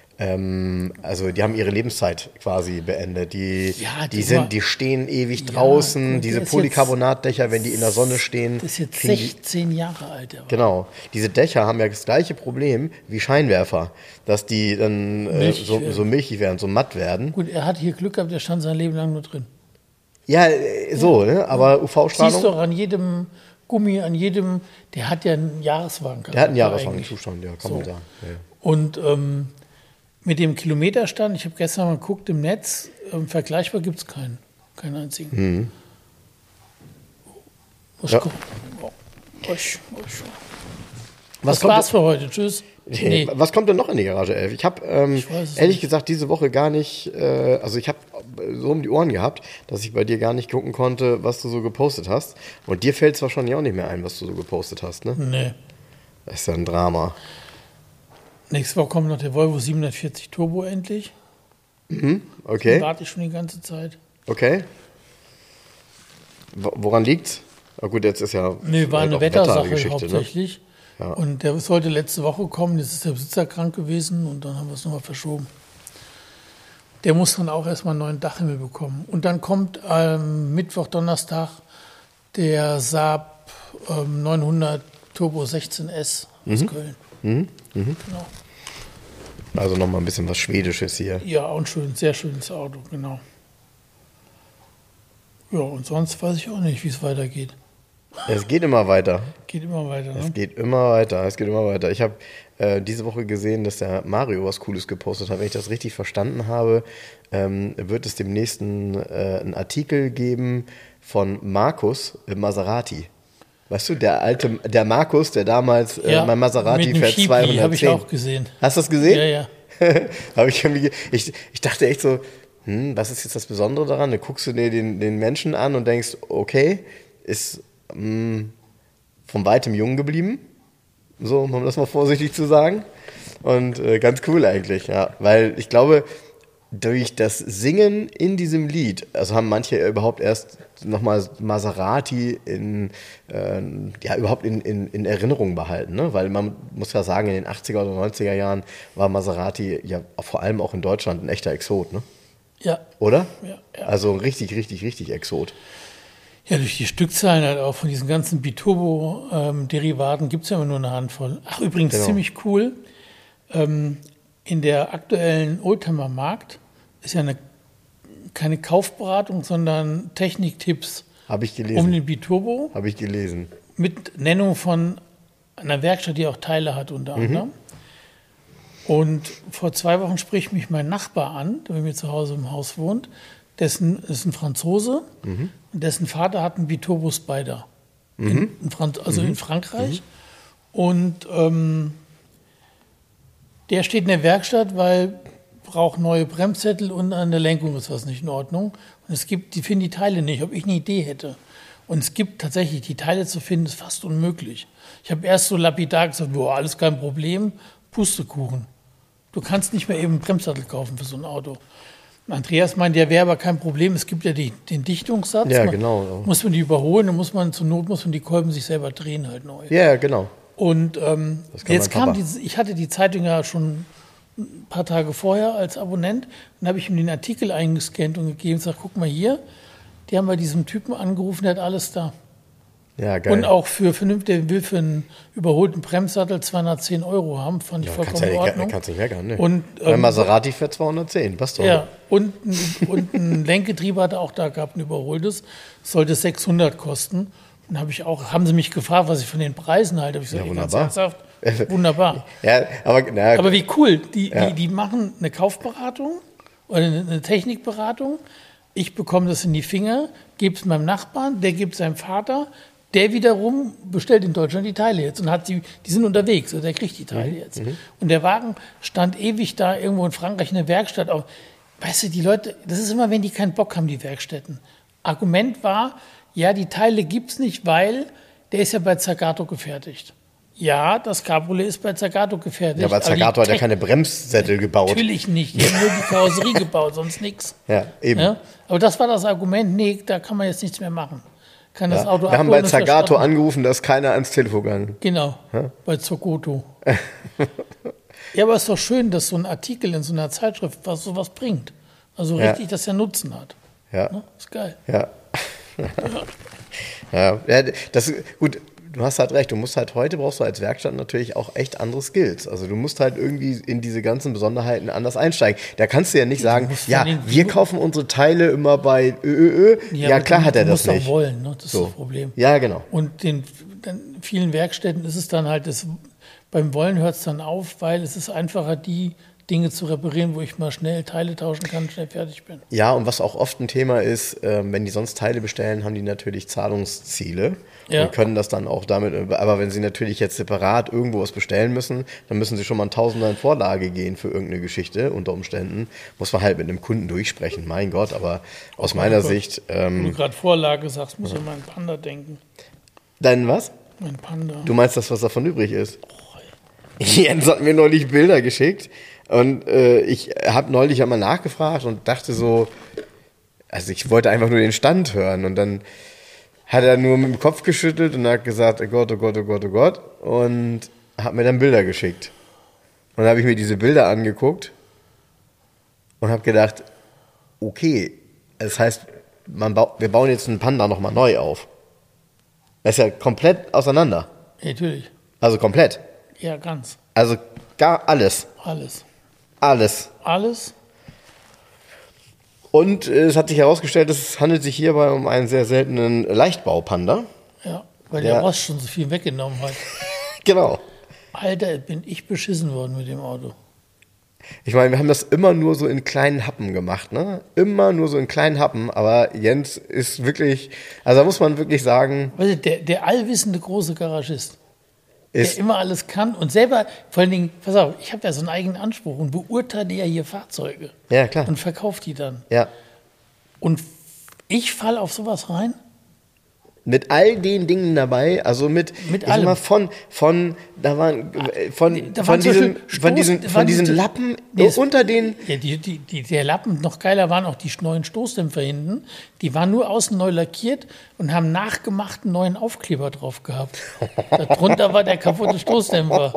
ähm, also die haben ihre Lebenszeit quasi beendet. Die, ja, die, die, sind, die stehen ewig draußen, ja, diese Polycarbonatdächer, wenn die in der Sonne stehen. Das ist jetzt sechzehn Jahre alt. Der genau, diese Dächer haben ja das gleiche Problem wie Scheinwerfer, dass die dann äh, so, so milchig werden, so matt werden. Gut, er hat hier Glück gehabt, der stand sein Leben lang nur drin. Ja, äh, so, ja. ne? Aber U V-Strahlung... Siehst du doch an jedem Gummi, an jedem, der hat ja einen Jahreswagen. Der hat einen Jahreswagen-Zustand, ja, kann so. man sagen. Ja. Und ähm, mit dem Kilometerstand, ich habe gestern mal geguckt im Netz, ähm, vergleichbar gibt es keinen, keinen einzigen. Mhm. Was ja. kommt? Oh. Was, was. Was das war's für heute, tschüss. Nee. Was kommt denn noch in die Garage elf? Ich habe ähm, ehrlich nicht. gesagt diese Woche gar nicht, äh, also ich habe so um die Ohren gehabt, dass ich bei dir gar nicht gucken konnte, was du so gepostet hast. Und dir fällt es wahrscheinlich auch nicht mehr ein, was du so gepostet hast, ne? Nee. Das ist ja ein Drama. Nächste Woche kommt noch der Volvo siebenhundertvierzig Turbo endlich. Mhm, okay. Den warte ich schon die ganze Zeit. Okay. W- woran liegt's? Ah, gut, jetzt ist ja... Nee, war eine Wettersache hauptsächlich. Ne? Ja. Und der sollte letzte Woche kommen, jetzt ist der Besitzer krank gewesen und dann haben wir es nochmal verschoben. Der muss dann auch erstmal einen neuen Dachhimmel bekommen. Und dann kommt ähm, Mittwoch, Donnerstag der Saab ähm, neunhundert Turbo sechzehn S aus mhm. Köln. Mhm. Mhm. Genau. Also nochmal ein bisschen was Schwedisches hier. Ja, auch ein schön, sehr schönes Auto, genau. Ja, und sonst weiß ich auch nicht, wie es weitergeht. Es geht immer weiter. Geht immer weiter, ne? Es geht immer weiter, es geht immer weiter. Ich habe äh, diese Woche gesehen, dass der Mario was Cooles gepostet hat. Wenn ich das richtig verstanden habe, ähm, wird es demnächst einen, äh, einen Artikel geben von Markus im Maserati. Weißt du, der alte, der Markus, der damals äh, ja, mein Maserati fährt Schiebli, zweihundertzehn. habe ich auch gesehen. Hast du das gesehen? Ja, ja. Hab ich, irgendwie, ich, ich dachte echt so, hm, was ist jetzt das Besondere daran? Dann guckst du dir den, den Menschen an und denkst, okay, ist mh, von weitem jung geblieben. So, um das mal vorsichtig zu sagen. Und äh, ganz cool eigentlich, ja. Weil ich glaube, durch das Singen in diesem Lied, also haben manche überhaupt erst nochmal Maserati in, äh, ja, überhaupt in, in, in Erinnerung behalten, ne? Weil man muss ja sagen, in den achtziger oder neunziger Jahren war Maserati ja vor allem auch in Deutschland ein echter Exot, ne? Ja. Oder? Ja, ja. Also richtig, richtig, richtig Exot. Ja, durch die Stückzahlen halt auch von diesen ganzen Biturbo-Derivaten gibt es ja immer nur eine Handvoll. Ach, übrigens Genau. ziemlich cool. Ähm, in der aktuellen Oldtimer-Markt ist ja eine, keine Kaufberatung, sondern Techniktipps Habe ich gelesen. um den Biturbo. Habe ich gelesen. Mit Nennung von einer Werkstatt, die auch Teile hat unter anderem. Und vor zwei Wochen spricht mich mein Nachbar an, der bei mir zu Hause im Haus wohnt. Dessen ist ein Franzose mhm. und dessen Vater hat einen Biturbo Spider. Mhm. In, in Franz- also mhm. in Frankreich. Mhm. Und ähm, der steht in der Werkstatt, weil braucht neue Bremssättel und an der Lenkung ist was nicht in Ordnung. Und es gibt, die finden die Teile nicht, ob ich eine Idee hätte. Und es gibt tatsächlich, die Teile zu finden, ist fast unmöglich. Ich habe erst so lapidar gesagt, boah, alles kein Problem, Pustekuchen. Du kannst nicht mehr eben einen Bremssattel kaufen für so ein Auto. Und Andreas meint, ja, wäre aber kein Problem, es gibt ja die, den Dichtungssatz. Ja, man, genau. Muss man die überholen, dann muss man zur Not muss man die Kolben sich selber drehen halt neu. Ja, genau. Und ähm, jetzt kam die, ich hatte die Zeitung ja schon ein paar Tage vorher als Abonnent. Dann habe ich ihm den Artikel eingescannt und gegeben und gesagt, guck mal hier, die haben bei diesem Typen angerufen, der hat alles da. Ja, geil. Und auch für vernünftig, der will für einen überholten Bremssattel zweihundertzehn Euro haben, fand ich ja, vollkommen in Ordnung. Ja, kannst du nicht meckern, ne? Und, ähm, Ein Maserati für zweihundertzehn, passt doch. Ja, und, und ein Lenkgetriebe hat er auch da gehabt, ein überholtes, sollte sechshundert kosten. Und habe ich auch, haben sie mich gefragt, was ich von den Preisen halte. Habe ich gesagt, ja, ganz ernsthaft, wunderbar. Ja, aber, na, aber wie cool, die, ja. die, die machen eine Kaufberatung oder eine Technikberatung. Ich bekomme das in die Finger, gebe es meinem Nachbarn, der gibt es seinem Vater. Der wiederum bestellt in Deutschland die Teile jetzt und hat die, die sind unterwegs, also der kriegt die Teile mhm. jetzt. Mhm. Und der Wagen stand ewig da irgendwo in Frankreich in der Werkstatt. Auch, weißt du, die Leute, das ist immer, wenn die keinen Bock haben, die Werkstätten. Argument war, ja, die Teile gibt es nicht, weil der ist ja bei Zagato gefertigt. Ja, das Cabriolet ist bei Zagato gefertigt. Ja, aber Zagato hat ja keine Bremssättel gebaut. Natürlich nicht, die haben nur die Karosserie gebaut, sonst nichts. Ja, eben. Ja? Aber das war das Argument, nee, da kann man jetzt nichts mehr machen. Kann das ja, Auto wir haben bei Zagato angerufen, da ist keiner ans Telefon gegangen. Genau, ja? Bei Zogoto. Ja, aber es ist doch schön, dass so ein Artikel in so einer Zeitschrift was sowas bringt. Also richtig, ja. dass er Nutzen hat. Ja. Ne? Ist geil. Ja. Ja. Ja, das gut. Du hast halt recht, du musst halt heute, brauchst du als Werkstatt natürlich auch echt andere Skills. Also du musst halt irgendwie in diese ganzen Besonderheiten anders einsteigen. Da kannst du ja nicht sagen, ja, wir kaufen unsere Teile immer bei ÖÖÖ. Ja, ja klar hat er das nicht. Du musst auch wollen, ne? Das so. ist das Problem. Ja, genau. Und in vielen Werkstätten ist es dann halt, das, beim Wollen hört es dann auf, weil es ist einfacher, die Dinge zu reparieren, wo ich mal schnell Teile tauschen kann, schnell fertig bin. Ja, und was auch oft ein Thema ist, äh, wenn die sonst Teile bestellen, haben die natürlich Zahlungsziele ja. und können das dann auch damit, aber wenn sie natürlich jetzt separat irgendwo was bestellen müssen, dann müssen sie schon mal ein Tausender in Vorlage gehen für irgendeine Geschichte. Unter Umständen muss man halt mit einem Kunden durchsprechen, mein Gott, aber aus oh meiner Gott. Sicht... Ähm, Wenn du gerade Vorlage sagst, muss ich an meinen Panda denken. Deinen was? Mein Panda. Du meinst das, was davon übrig ist? Oh, Jens hat mir neulich Bilder geschickt. Und äh, ich habe neulich einmal nachgefragt und dachte so, also ich wollte einfach nur den Stand hören. Und dann hat er nur mit dem Kopf geschüttelt und hat gesagt, oh Gott, oh Gott, oh Gott, oh Gott. Und hat mir dann Bilder geschickt. Und dann habe ich mir diese Bilder angeguckt und habe gedacht, okay, das heißt, man ba- wir bauen jetzt einen Panda nochmal neu auf. Das ist ja komplett auseinander. Natürlich. Also komplett. Ja, ganz. Also gar alles. Alles. Alles. Alles. Und äh, es hat sich herausgestellt, es handelt sich hierbei um einen sehr seltenen Leichtbaupanda. Ja, weil der, der Rost schon so viel weggenommen hat. Genau. Alter, bin ich beschissen worden mit dem Auto. Ich meine, wir haben das immer nur so in kleinen Happen gemacht, ne? Immer nur so in kleinen Happen, aber Jens ist wirklich, also da muss man wirklich sagen... Weißt du, der, der allwissende große Garagist. Der immer alles kann und selber, vor allen Dingen, pass auf, ich habe ja so einen eigenen Anspruch und beurteile ja hier Fahrzeuge. Ja, klar. Und verkaufe die dann. Ja. Und ich falle auf sowas rein? Mit all den Dingen dabei, also mit, mit ich allem. Sag mal, von, von, da waren, von, da von, waren diesen, Stoß, von diesen, von diesen die, Lappen nee, unter den... Ja, die, die, die, der Lappen, noch geiler waren auch die neuen Stoßdämpfer hinten. Die waren nur außen neu lackiert und haben nachgemachten neuen Aufkleber drauf gehabt. Darunter war der kaputte Stoßdämpfer.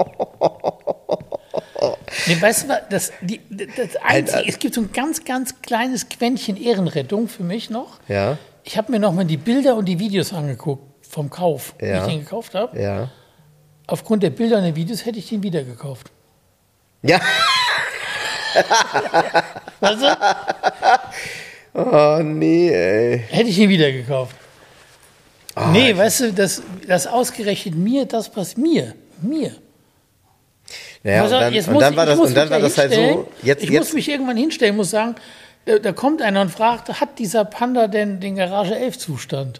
Nee, weißt du was, das, die, das Einzige, es gibt so ein ganz, ganz kleines Quäntchen Ehrenrettung für mich noch. Ja. Ich habe mir nochmal die Bilder und die Videos angeguckt vom Kauf, ja. wie ich den gekauft habe. Ja. Aufgrund der Bilder und der Videos hätte ich den wieder gekauft. Ja. Weißt du? Oh, nee, ey. Hätte ich ihn wieder gekauft. Oh, nee, weißt du, das, das ausgerechnet mir, das passt mir. Mir. Ja, und dann, und dann war das, und dann war das halt so. Jetzt, ich jetzt. muss mich irgendwann hinstellen, muss sagen, da, da kommt einer und fragt, hat dieser Panda denn den Garage elf Zustand?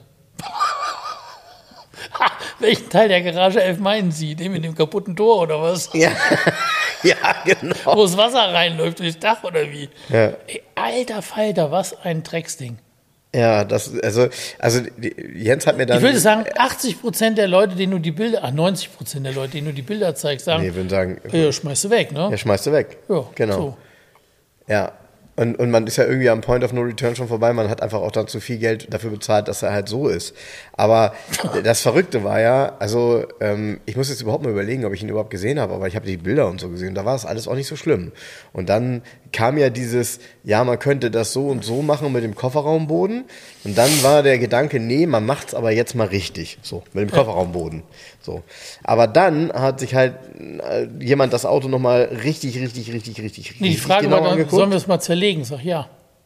Welchen Teil der Garage elf meinen Sie? Den mit dem kaputten Tor oder was? Ja, ja genau. Wo das Wasser reinläuft durchs Dach oder wie? Ja. Ey, alter Falter, was ein Drecksding. Ja, das, also, also Jens hat mir dann... Ich würde sagen, achtzig Prozent der Leute, denen du die Bilder, ach, neunzig Prozent der Leute, denen du die Bilder zeigst, sagen, nee, würden sagen, ja, schmeißt du weg, ne? Ja, schmeißt du weg. Ja, genau. So. Ja. Und, und man ist ja irgendwie am Point of No Return schon vorbei. Man hat einfach auch dann zu viel Geld dafür bezahlt, dass er halt so ist. Aber das Verrückte war ja, also ähm, ich muss jetzt überhaupt mal überlegen, ob ich ihn überhaupt gesehen habe, aber ich habe die Bilder und so gesehen. Da war das alles auch nicht so schlimm. Und dann kam ja dieses, ja, man könnte das so und so machen mit dem Kofferraumboden. Und dann war der Gedanke, nee, man macht's aber jetzt mal richtig, so mit dem Kofferraumboden. So. Aber dann hat sich halt äh, jemand das Auto nochmal richtig, richtig, richtig, richtig, richtig nee, die Frage genau war dann, angeguckt. sollen wir es mal zerlegen? Sag ja.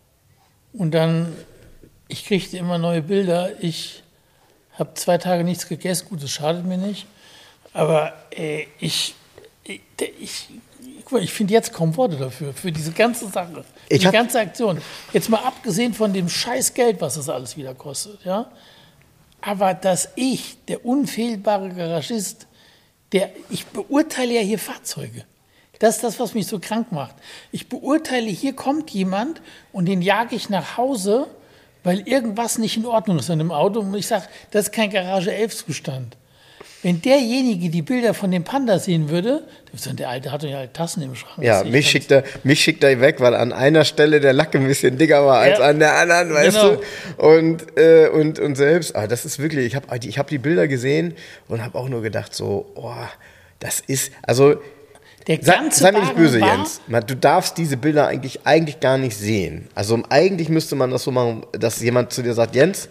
Und dann, ich kriegte immer neue Bilder. Ich habe zwei Tage nichts gegessen. Gut, das schadet mir nicht. Aber äh, ich, ich, ich, ich finde jetzt kaum Worte dafür, für diese ganze Sache, ich die ganze Aktion. Jetzt mal abgesehen von dem scheiß Geld, was das alles wieder kostet, ja. Aber dass ich, der unfehlbare Garagist, der, ich beurteile ja hier Fahrzeuge. Das ist das, was mich so krank macht. Ich beurteile, hier kommt jemand und den jage ich nach Hause, weil irgendwas nicht in Ordnung ist an dem Auto. Und ich sage, das ist kein Garage elf Zustand. Wenn derjenige die Bilder von dem Panda sehen würde, der Alte hat ja halt Tassen im Schrank. Ja, mich schickt, er, mich schickt er weg, weil an einer Stelle der Lack ein bisschen dicker war als ja, an der anderen, weißt genau. du? Und, äh, und, und selbst, ah, das ist wirklich, ich habe ich hab die Bilder gesehen und habe auch nur gedacht so, oh, das ist, also, der ganze sei, sei mir nicht böse, Jens, du darfst diese Bilder eigentlich, eigentlich gar nicht sehen. Also eigentlich müsste man das so machen, dass jemand zu dir sagt, Jens,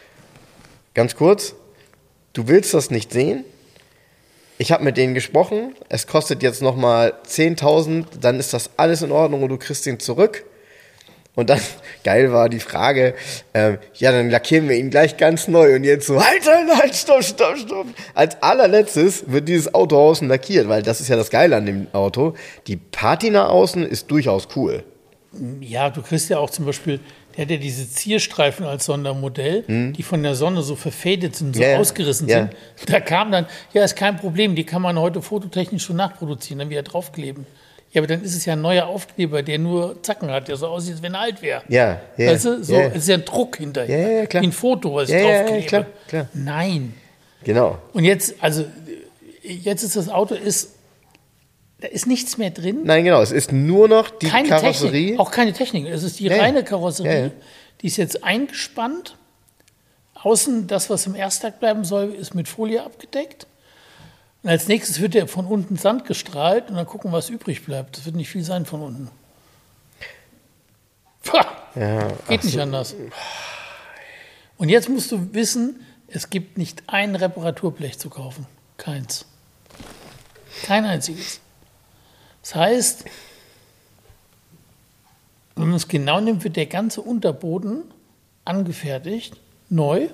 ganz kurz, du willst das nicht sehen? Ich habe mit denen gesprochen, es kostet jetzt nochmal zehntausend, dann ist das alles in Ordnung und du kriegst ihn zurück. Und dann, geil war die Frage, ähm, ja, dann lackieren wir ihn gleich ganz neu. Und jetzt so, halt, halt, halt, stopp, stopp, stopp. Als allerletztes wird dieses Auto außen lackiert, weil das ist ja das Geile an dem Auto. Die Patina außen ist durchaus cool. Ja, du kriegst ja auch zum Beispiel, der hat ja diese Zierstreifen als Sondermodell, hm. die von der Sonne so verfädet sind, so yeah. ausgerissen yeah. sind. Da kam dann, ja, ist kein Problem, die kann man heute fototechnisch schon nachproduzieren, dann wieder draufkleben. Ja, aber dann ist es ja ein neuer Aufkleber, der nur Zacken hat, der so aussieht, als wenn er alt wäre. Ja, ja. Weißt du, so, yeah. es ist ja ein Druck hinterher. Ja, ja, klar. Wie ein Foto, was ich ja, draufklebe. Ja, klar, klar. Nein. Genau. Und jetzt, also, jetzt ist das Auto, ist, da ist nichts mehr drin. Nein, genau, es ist nur noch die keine Karosserie. Technik, auch keine Technik, es ist die ja, reine Karosserie. Ja, ja. Die ist jetzt eingespannt. Außen, das, was im Ersttag bleiben soll, ist mit Folie abgedeckt. Und als nächstes wird der von unten Sand gestrahlt und dann gucken, was übrig bleibt. Das wird nicht viel sein von unten. Pah, ja, geht nicht so. anders. Und jetzt musst du wissen, es gibt nicht ein Reparaturblech zu kaufen. Keins. Kein einziges. Das heißt, wenn man es genau nimmt, wird der ganze Unterboden angefertigt, neu,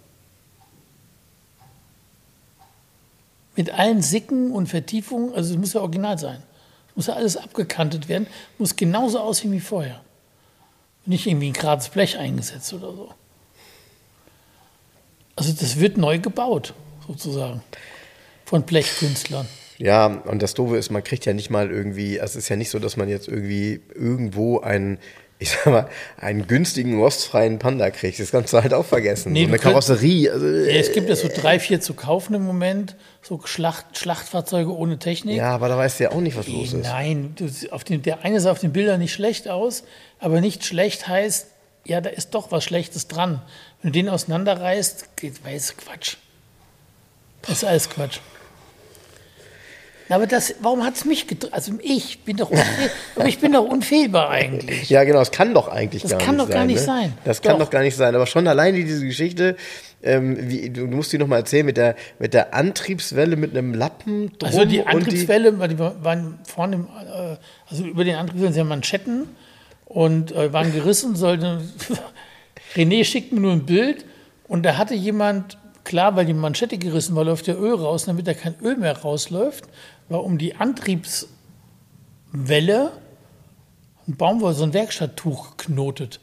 mit allen Sicken und Vertiefungen, also es muss ja original sein. Es muss ja alles abgekantet werden, muss genauso aussehen wie vorher. Nicht irgendwie ein gerades Blech eingesetzt oder so. Also das wird neu gebaut, sozusagen, von Blechkünstlern. Ja, und das Doofe ist, man kriegt ja nicht mal irgendwie, es ist ja nicht so, dass man jetzt irgendwie irgendwo einen, ich sag mal, einen günstigen, rostfreien Panda kriegt. Das kannst du halt auch vergessen. Nee, so eine Karosserie. Also, ja, es gibt ja so drei, vier zu kaufen im Moment, so Schlacht, Schlachtfahrzeuge ohne Technik. Ja, aber da weißt du ja auch nicht, was los ist. Nein, du, auf den, der eine sah auf den Bildern nicht schlecht aus, aber nicht schlecht heißt, ja, da ist doch was Schlechtes dran. Wenn du den auseinanderreißt, ist Quatsch. Das ist alles Quatsch. Aber das, warum hat es mich getroffen? Also ich bin doch unfehlbar, aber ich bin doch unfehlbar eigentlich. Ja, genau, es kann doch eigentlich das gar kann nicht doch sein. gar nicht ne? sein. Das kann doch. doch gar nicht sein. Aber schon alleine diese Geschichte, ähm, wie, du musst die noch mal erzählen, mit der, mit der Antriebswelle, mit einem Lappen drum. Also die Antriebswelle, die, die waren vorne, äh, also über den Antriebswellen sind ja Manschetten und äh, waren gerissen. Sollte, René schickt mir nur ein Bild und da hatte jemand klar, weil die Manschette gerissen war, läuft der Öl raus. Und damit da kein Öl mehr rausläuft, war um die Antriebswelle ein Baumwoll, so ein Werkstatttuch geknotet.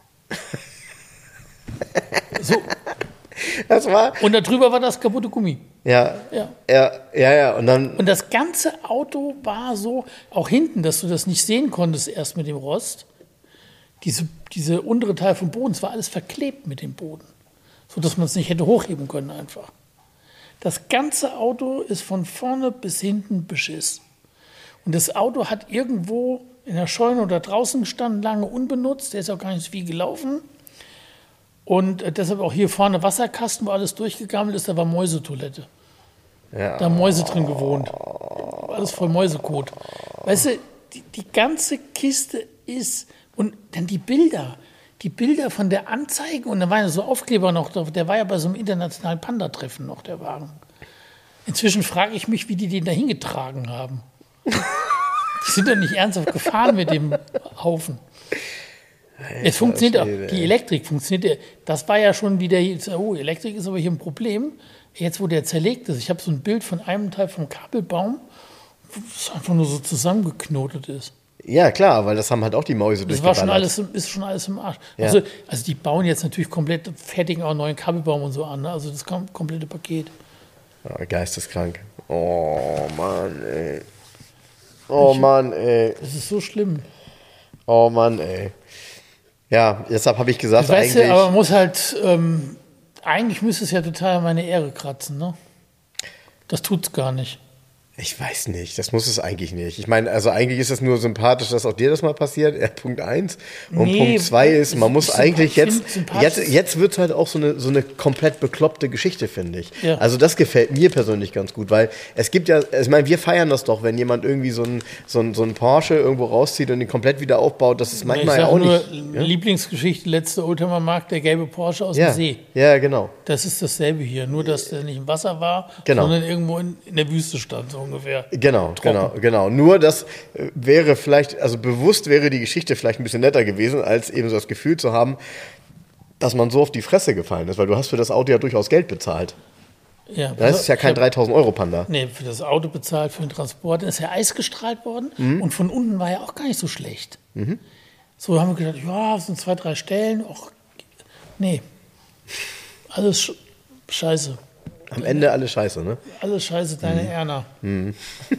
So. Das war. Und darüber war das kaputte Gummi. Ja. Ja. Ja, ja, ja. Und dann. Und das ganze Auto war so, auch hinten, dass du das nicht sehen konntest erst mit dem Rost. Diese, diese untere Teil vom Boden, es war alles verklebt mit dem Boden. So dass man es nicht hätte hochheben können einfach. Das ganze Auto ist von vorne bis hinten Beschiss. Und das Auto hat irgendwo in der Scheune oder draußen gestanden, lange unbenutzt. Der ist auch gar nicht so viel gelaufen. Und äh, deshalb auch hier vorne Wasserkasten, wo alles durchgegammelt ist, da war Mäusetoilette. Ja. Da haben Mäuse drin gewohnt. Alles voll Mäusekot. Weißt du, die, die ganze Kiste ist... Und dann die Bilder. Die Bilder von der Anzeige. Und da waren ja so Aufkleber noch drauf. Der war ja bei so einem internationalen Panda-Treffen noch, der Wagen. Inzwischen frage ich mich, wie die den da hingetragen haben. Die sind ja nicht ernsthaft gefahren mit dem Haufen. Es funktioniert auch, die Elektrik funktioniert. Das war ja schon wieder, oh, Elektrik ist aber hier ein Problem. Jetzt, wo der zerlegt ist, ich habe so ein Bild von einem Teil vom Kabelbaum, wo es einfach nur so zusammengeknotet ist. Ja, klar, weil das haben halt auch die Mäuse das war schon alles, ist schon alles im Arsch. Ja. Also, also die bauen jetzt natürlich komplett, fertigen auch einen neuen Kabelbaum und so an. Ne? Also das kom- komplette Paket. Ja, geisteskrank. Oh Mann, ey. Oh ich, Mann, ey. Das ist so schlimm. Oh Mann, ey. Ja, deshalb habe ich gesagt, das weißt eigentlich... Du, aber man muss halt, ähm, eigentlich müsste es ja total meine Ehre kratzen, ne? Das tut's gar nicht. Ich weiß nicht, das muss es eigentlich nicht. Ich meine, also eigentlich ist es nur sympathisch, dass auch dir das mal passiert, ja, Punkt eins. Und nee, Punkt zwei ist, man muss eigentlich jetzt, jetzt, jetzt wird es halt auch so eine, so eine komplett bekloppte Geschichte, finde ich. Ja. Also das gefällt mir persönlich ganz gut, weil es gibt ja, ich meine, wir feiern das doch, wenn jemand irgendwie so ein, so ein, so ein Porsche irgendwo rauszieht und den komplett wieder aufbaut, das ist manchmal ja auch nur, nicht. Ja? Lieblingsgeschichte, letzte Oldtimer-Markt, der gelbe Porsche aus ja. dem See. Ja, genau. Das ist dasselbe hier, nur dass der nicht im Wasser war, genau. sondern irgendwo in, in der Wüste stand, so ungefähr. Genau, Trocken. genau, genau. Nur das wäre vielleicht, also bewusst wäre die Geschichte vielleicht ein bisschen netter gewesen, als eben so das Gefühl zu haben, dass man so auf die Fresse gefallen ist, weil du hast für das Auto ja durchaus Geld bezahlt. Ja, das ist ja kein dreitausend Euro Panda. Nee, für das Auto bezahlt, für den Transport. Dann ist ja Eis gestrahlt worden mhm. und von unten war ja auch gar nicht so schlecht. Mhm. So haben wir gedacht, ja, es sind zwei, drei Stellen. Och, nee, alles sch- scheiße. Am Ende alles scheiße, ne? Alles scheiße, deine mhm. Erna. Mhm.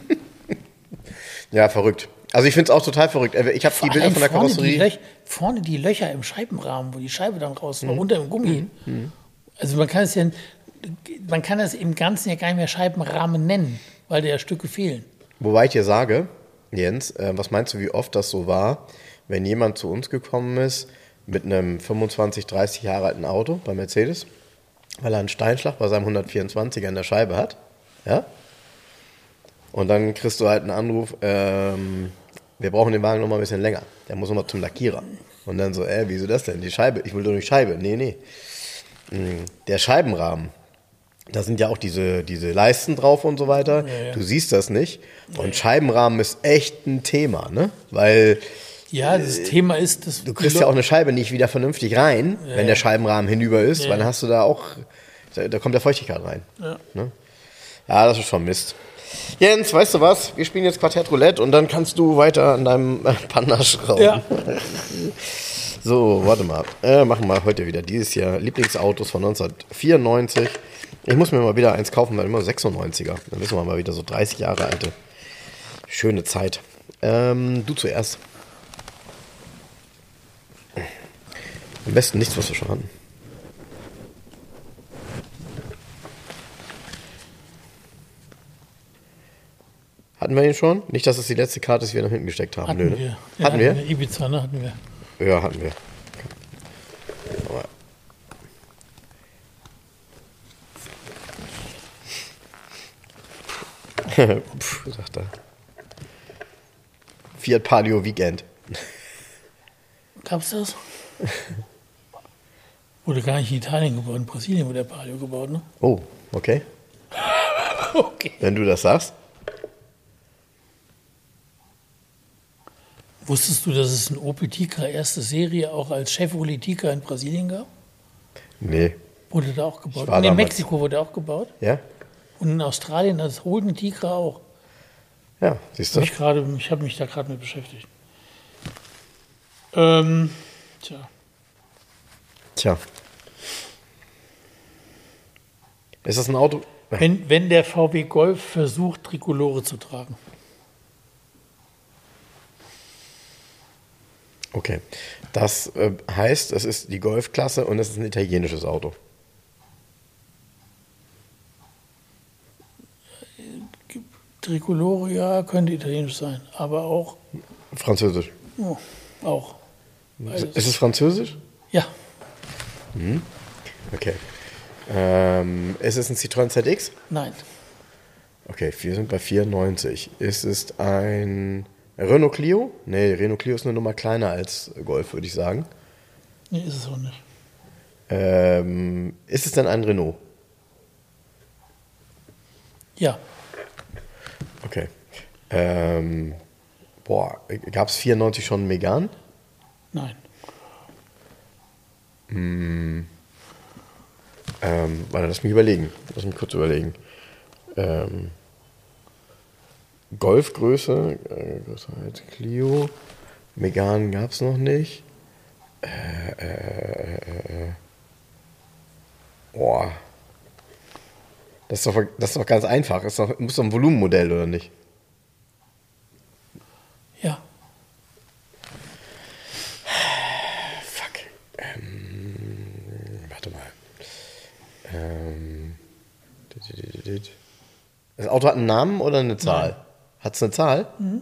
Ja, verrückt. Also ich finde es auch total verrückt. Ich habe die Bilder von der Karosserie. Die Löch, vorne die Löcher im Scheibenrahmen, wo die Scheibe dann raus war, mhm. unter dem Gummi. Mhm. Also man kann es ja, man kann das im Ganzen ja gar nicht mehr Scheibenrahmen nennen, weil da ja Stücke fehlen. Wobei ich dir sage, Jens, äh, was meinst du, wie oft das so war, wenn jemand zu uns gekommen ist mit einem fünfundzwanzig, dreißig Jahre alten Auto bei Mercedes, weil er einen Steinschlag bei seinem hundertvierundzwanziger in der Scheibe hat, ja? Und dann kriegst du halt einen Anruf, ähm, wir brauchen den Wagen noch mal ein bisschen länger, der muss noch mal zum Lackierer. Und dann so, äh, wieso das denn? Die Scheibe, ich will doch nicht Scheibe. Nee, nee. Der Scheibenrahmen, da sind ja auch diese, diese Leisten drauf und so weiter. Ja, ja. Du siehst das nicht. Und Scheibenrahmen ist echt ein Thema, ne? Weil... Ja, das Thema ist, dass du kriegst ja auch eine Scheibe nicht wieder vernünftig rein, ja, wenn der Scheibenrahmen hinüber ist, ja. weil dann hast du da auch, da, da kommt der Feuchtigkeit rein. Ja. Ne? Ja, das ist schon Mist. Jens, weißt du was? Wir spielen jetzt Quartett Roulette und dann kannst du weiter an deinem Panda schrauben. Ja. So, warte mal. Äh, machen wir heute wieder dieses Jahr Lieblingsautos von neunzehnhundertvierundneunzig. Ich muss mir mal wieder eins kaufen, weil immer sechsundneunziger. Dann wissen wir mal wieder so dreißig Jahre alte. Schöne Zeit. Ähm, du zuerst. Am besten nichts, was wir schon hatten. Hatten wir ihn schon? Nicht, dass es die letzte Karte ist, die wir nach hinten gesteckt haben. Hatten Nö, ne? wir. Ja, hatten, hatten wir? wir? Ibiza, ne? Hatten wir. Ja, hatten wir. Puh, sagt er. Fiat Palio Weekend. Gab's das? Wurde gar nicht in Italien gebaut, in Brasilien wurde der Palio gebaut, ne? Oh, okay. Okay. Wenn du das sagst. Wusstest du, dass es ein Opel Tigra erste Serie auch als Chevrolet Tigra in Brasilien gab? Nee. Wurde da auch gebaut. Und in Mexiko wurde auch gebaut. Ja. Und in Australien, das Holden Tigra auch. Ja, siehst du. Ich, ich habe mich da gerade mit beschäftigt. Ähm, tja. Tja. Ist das ein Auto? Wenn, wenn der V W Golf versucht, Tricolore zu tragen. Okay. Das äh, heißt, es ist die Golfklasse und es ist ein italienisches Auto. Tricolore, ja, könnte italienisch sein, aber auch... Französisch. Oh, auch. Also, ist es französisch? Ja. Mhm. Okay. Ähm, ist es ein Citroën Z X? Nein. Okay, wir sind bei vierundneunzig. Ist es ein Renault Clio? Nee, Renault Clio ist eine Nummer kleiner als Golf, würde ich sagen. Nee, ist es auch nicht. Ähm, ist es denn ein Renault? Ja. Okay. Ähm, boah, gab es vierundneunzig schon einen Megane? Nein. Hm. Ähm, warte, lass mich überlegen. Lass mich kurz überlegen. Ähm, Golfgröße, äh, größer als Clio. Megane gab es noch nicht. Äh, äh, äh, boah. Das ist doch, das ist doch ganz einfach. Das ist doch, muss doch ein Volumenmodell, oder nicht? Ja. Fuck. Ähm, warte mal. Ähm, das Auto hat einen Namen oder eine Zahl? Hat es eine Zahl? Mhm.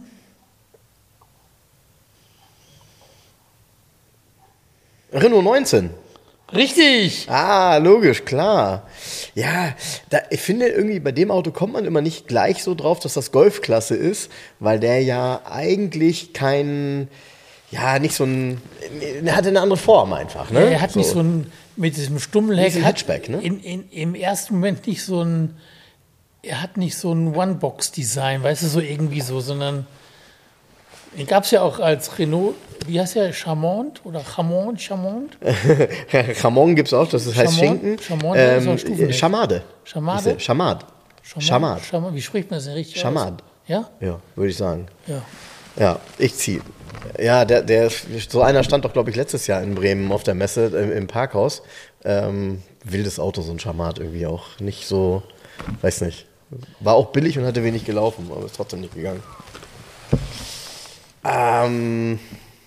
Renault neunzehn. Richtig! Ah, logisch, klar. Ja, da, ich finde irgendwie, bei dem Auto kommt man immer nicht gleich so drauf, dass das Golfklasse ist, weil der ja eigentlich kein, ja, nicht so ein, er hatte eine andere Form einfach, ne? Ja, er hat so. nicht so ein, mit diesem Stummelheck, Hatchback, ne? In, in, im ersten Moment nicht so ein, er hat nicht so ein One-Box-Design, weißt du, so irgendwie so, sondern den gab es ja auch als Renault, wie heißt der, Chamond oder Chamond, Chamond? Chamond gibt es auch, das heißt Schinken. Chamond ähm, ist auch Chamade. Chamade? Chamad. Chamad. Chamad. Wie spricht man das denn richtig Chamad. aus? Ja? Ja, würde ich sagen. Ja. Ja, ich ziehe. Ja, der, der, so einer stand doch, glaube ich, letztes Jahr in Bremen auf der Messe im, im Parkhaus. Ähm, wildes Auto, so ein Chamad irgendwie auch. Nicht so, weiß nicht. War auch billig und hatte wenig gelaufen, aber ist trotzdem nicht gegangen. Ähm...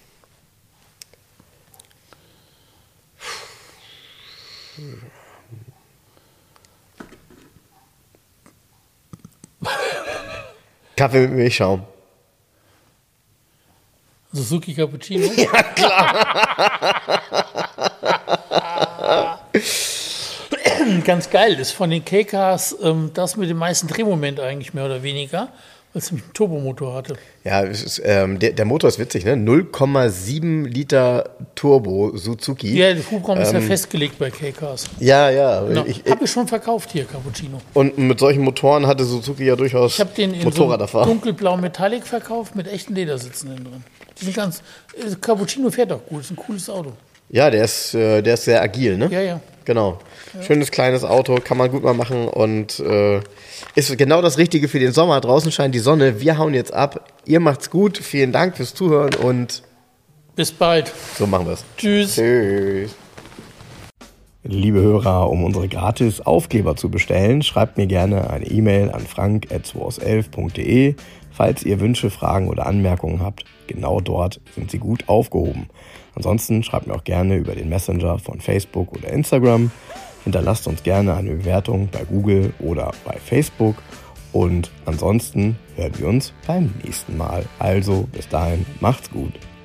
Kaffee mit Milchschaum. Suzuki Cappuccino? Ja, klar. Ganz geil ist von den K-Cars ähm, das mit dem meisten Drehmoment eigentlich mehr oder weniger, weil es nämlich einen Turbomotor hatte. Ja, es ist, ähm, der, der Motor ist witzig, ne? null Komma sieben Liter Turbo Suzuki. Ja, der Hubraum ähm, ist ja festgelegt bei K-Cars. Ja, ja. Genau. Ich, ich habe ich schon verkauft hier, Cappuccino. Und mit solchen Motoren hatte Suzuki ja durchaus ich habe den in Motorrad so dunkelblau Metallic verkauft mit echten Ledersitzen innen drin. Die sind ganz, Cappuccino fährt auch gut, ist ein cooles Auto. Ja, der ist, der ist sehr agil, ne? Ja, ja. Genau. Ja. Schönes kleines Auto, kann man gut mal machen und äh, ist genau das Richtige für den Sommer. Draußen scheint die Sonne. Wir hauen jetzt ab. Ihr macht's gut. Vielen Dank fürs Zuhören und bis bald. So machen wir's. Tschüss. Tschüss. Liebe Hörer, um unsere gratis Aufkleber zu bestellen, schreibt mir gerne eine E-Mail an frank at zweihundertelf punkt de. Falls ihr Wünsche, Fragen oder Anmerkungen habt, genau dort sind sie gut aufgehoben. Ansonsten schreibt mir auch gerne über den Messenger von Facebook oder Instagram. Hinterlasst uns gerne eine Bewertung bei Google oder bei Facebook. Und ansonsten hören wir uns beim nächsten Mal. Also bis dahin, macht's gut.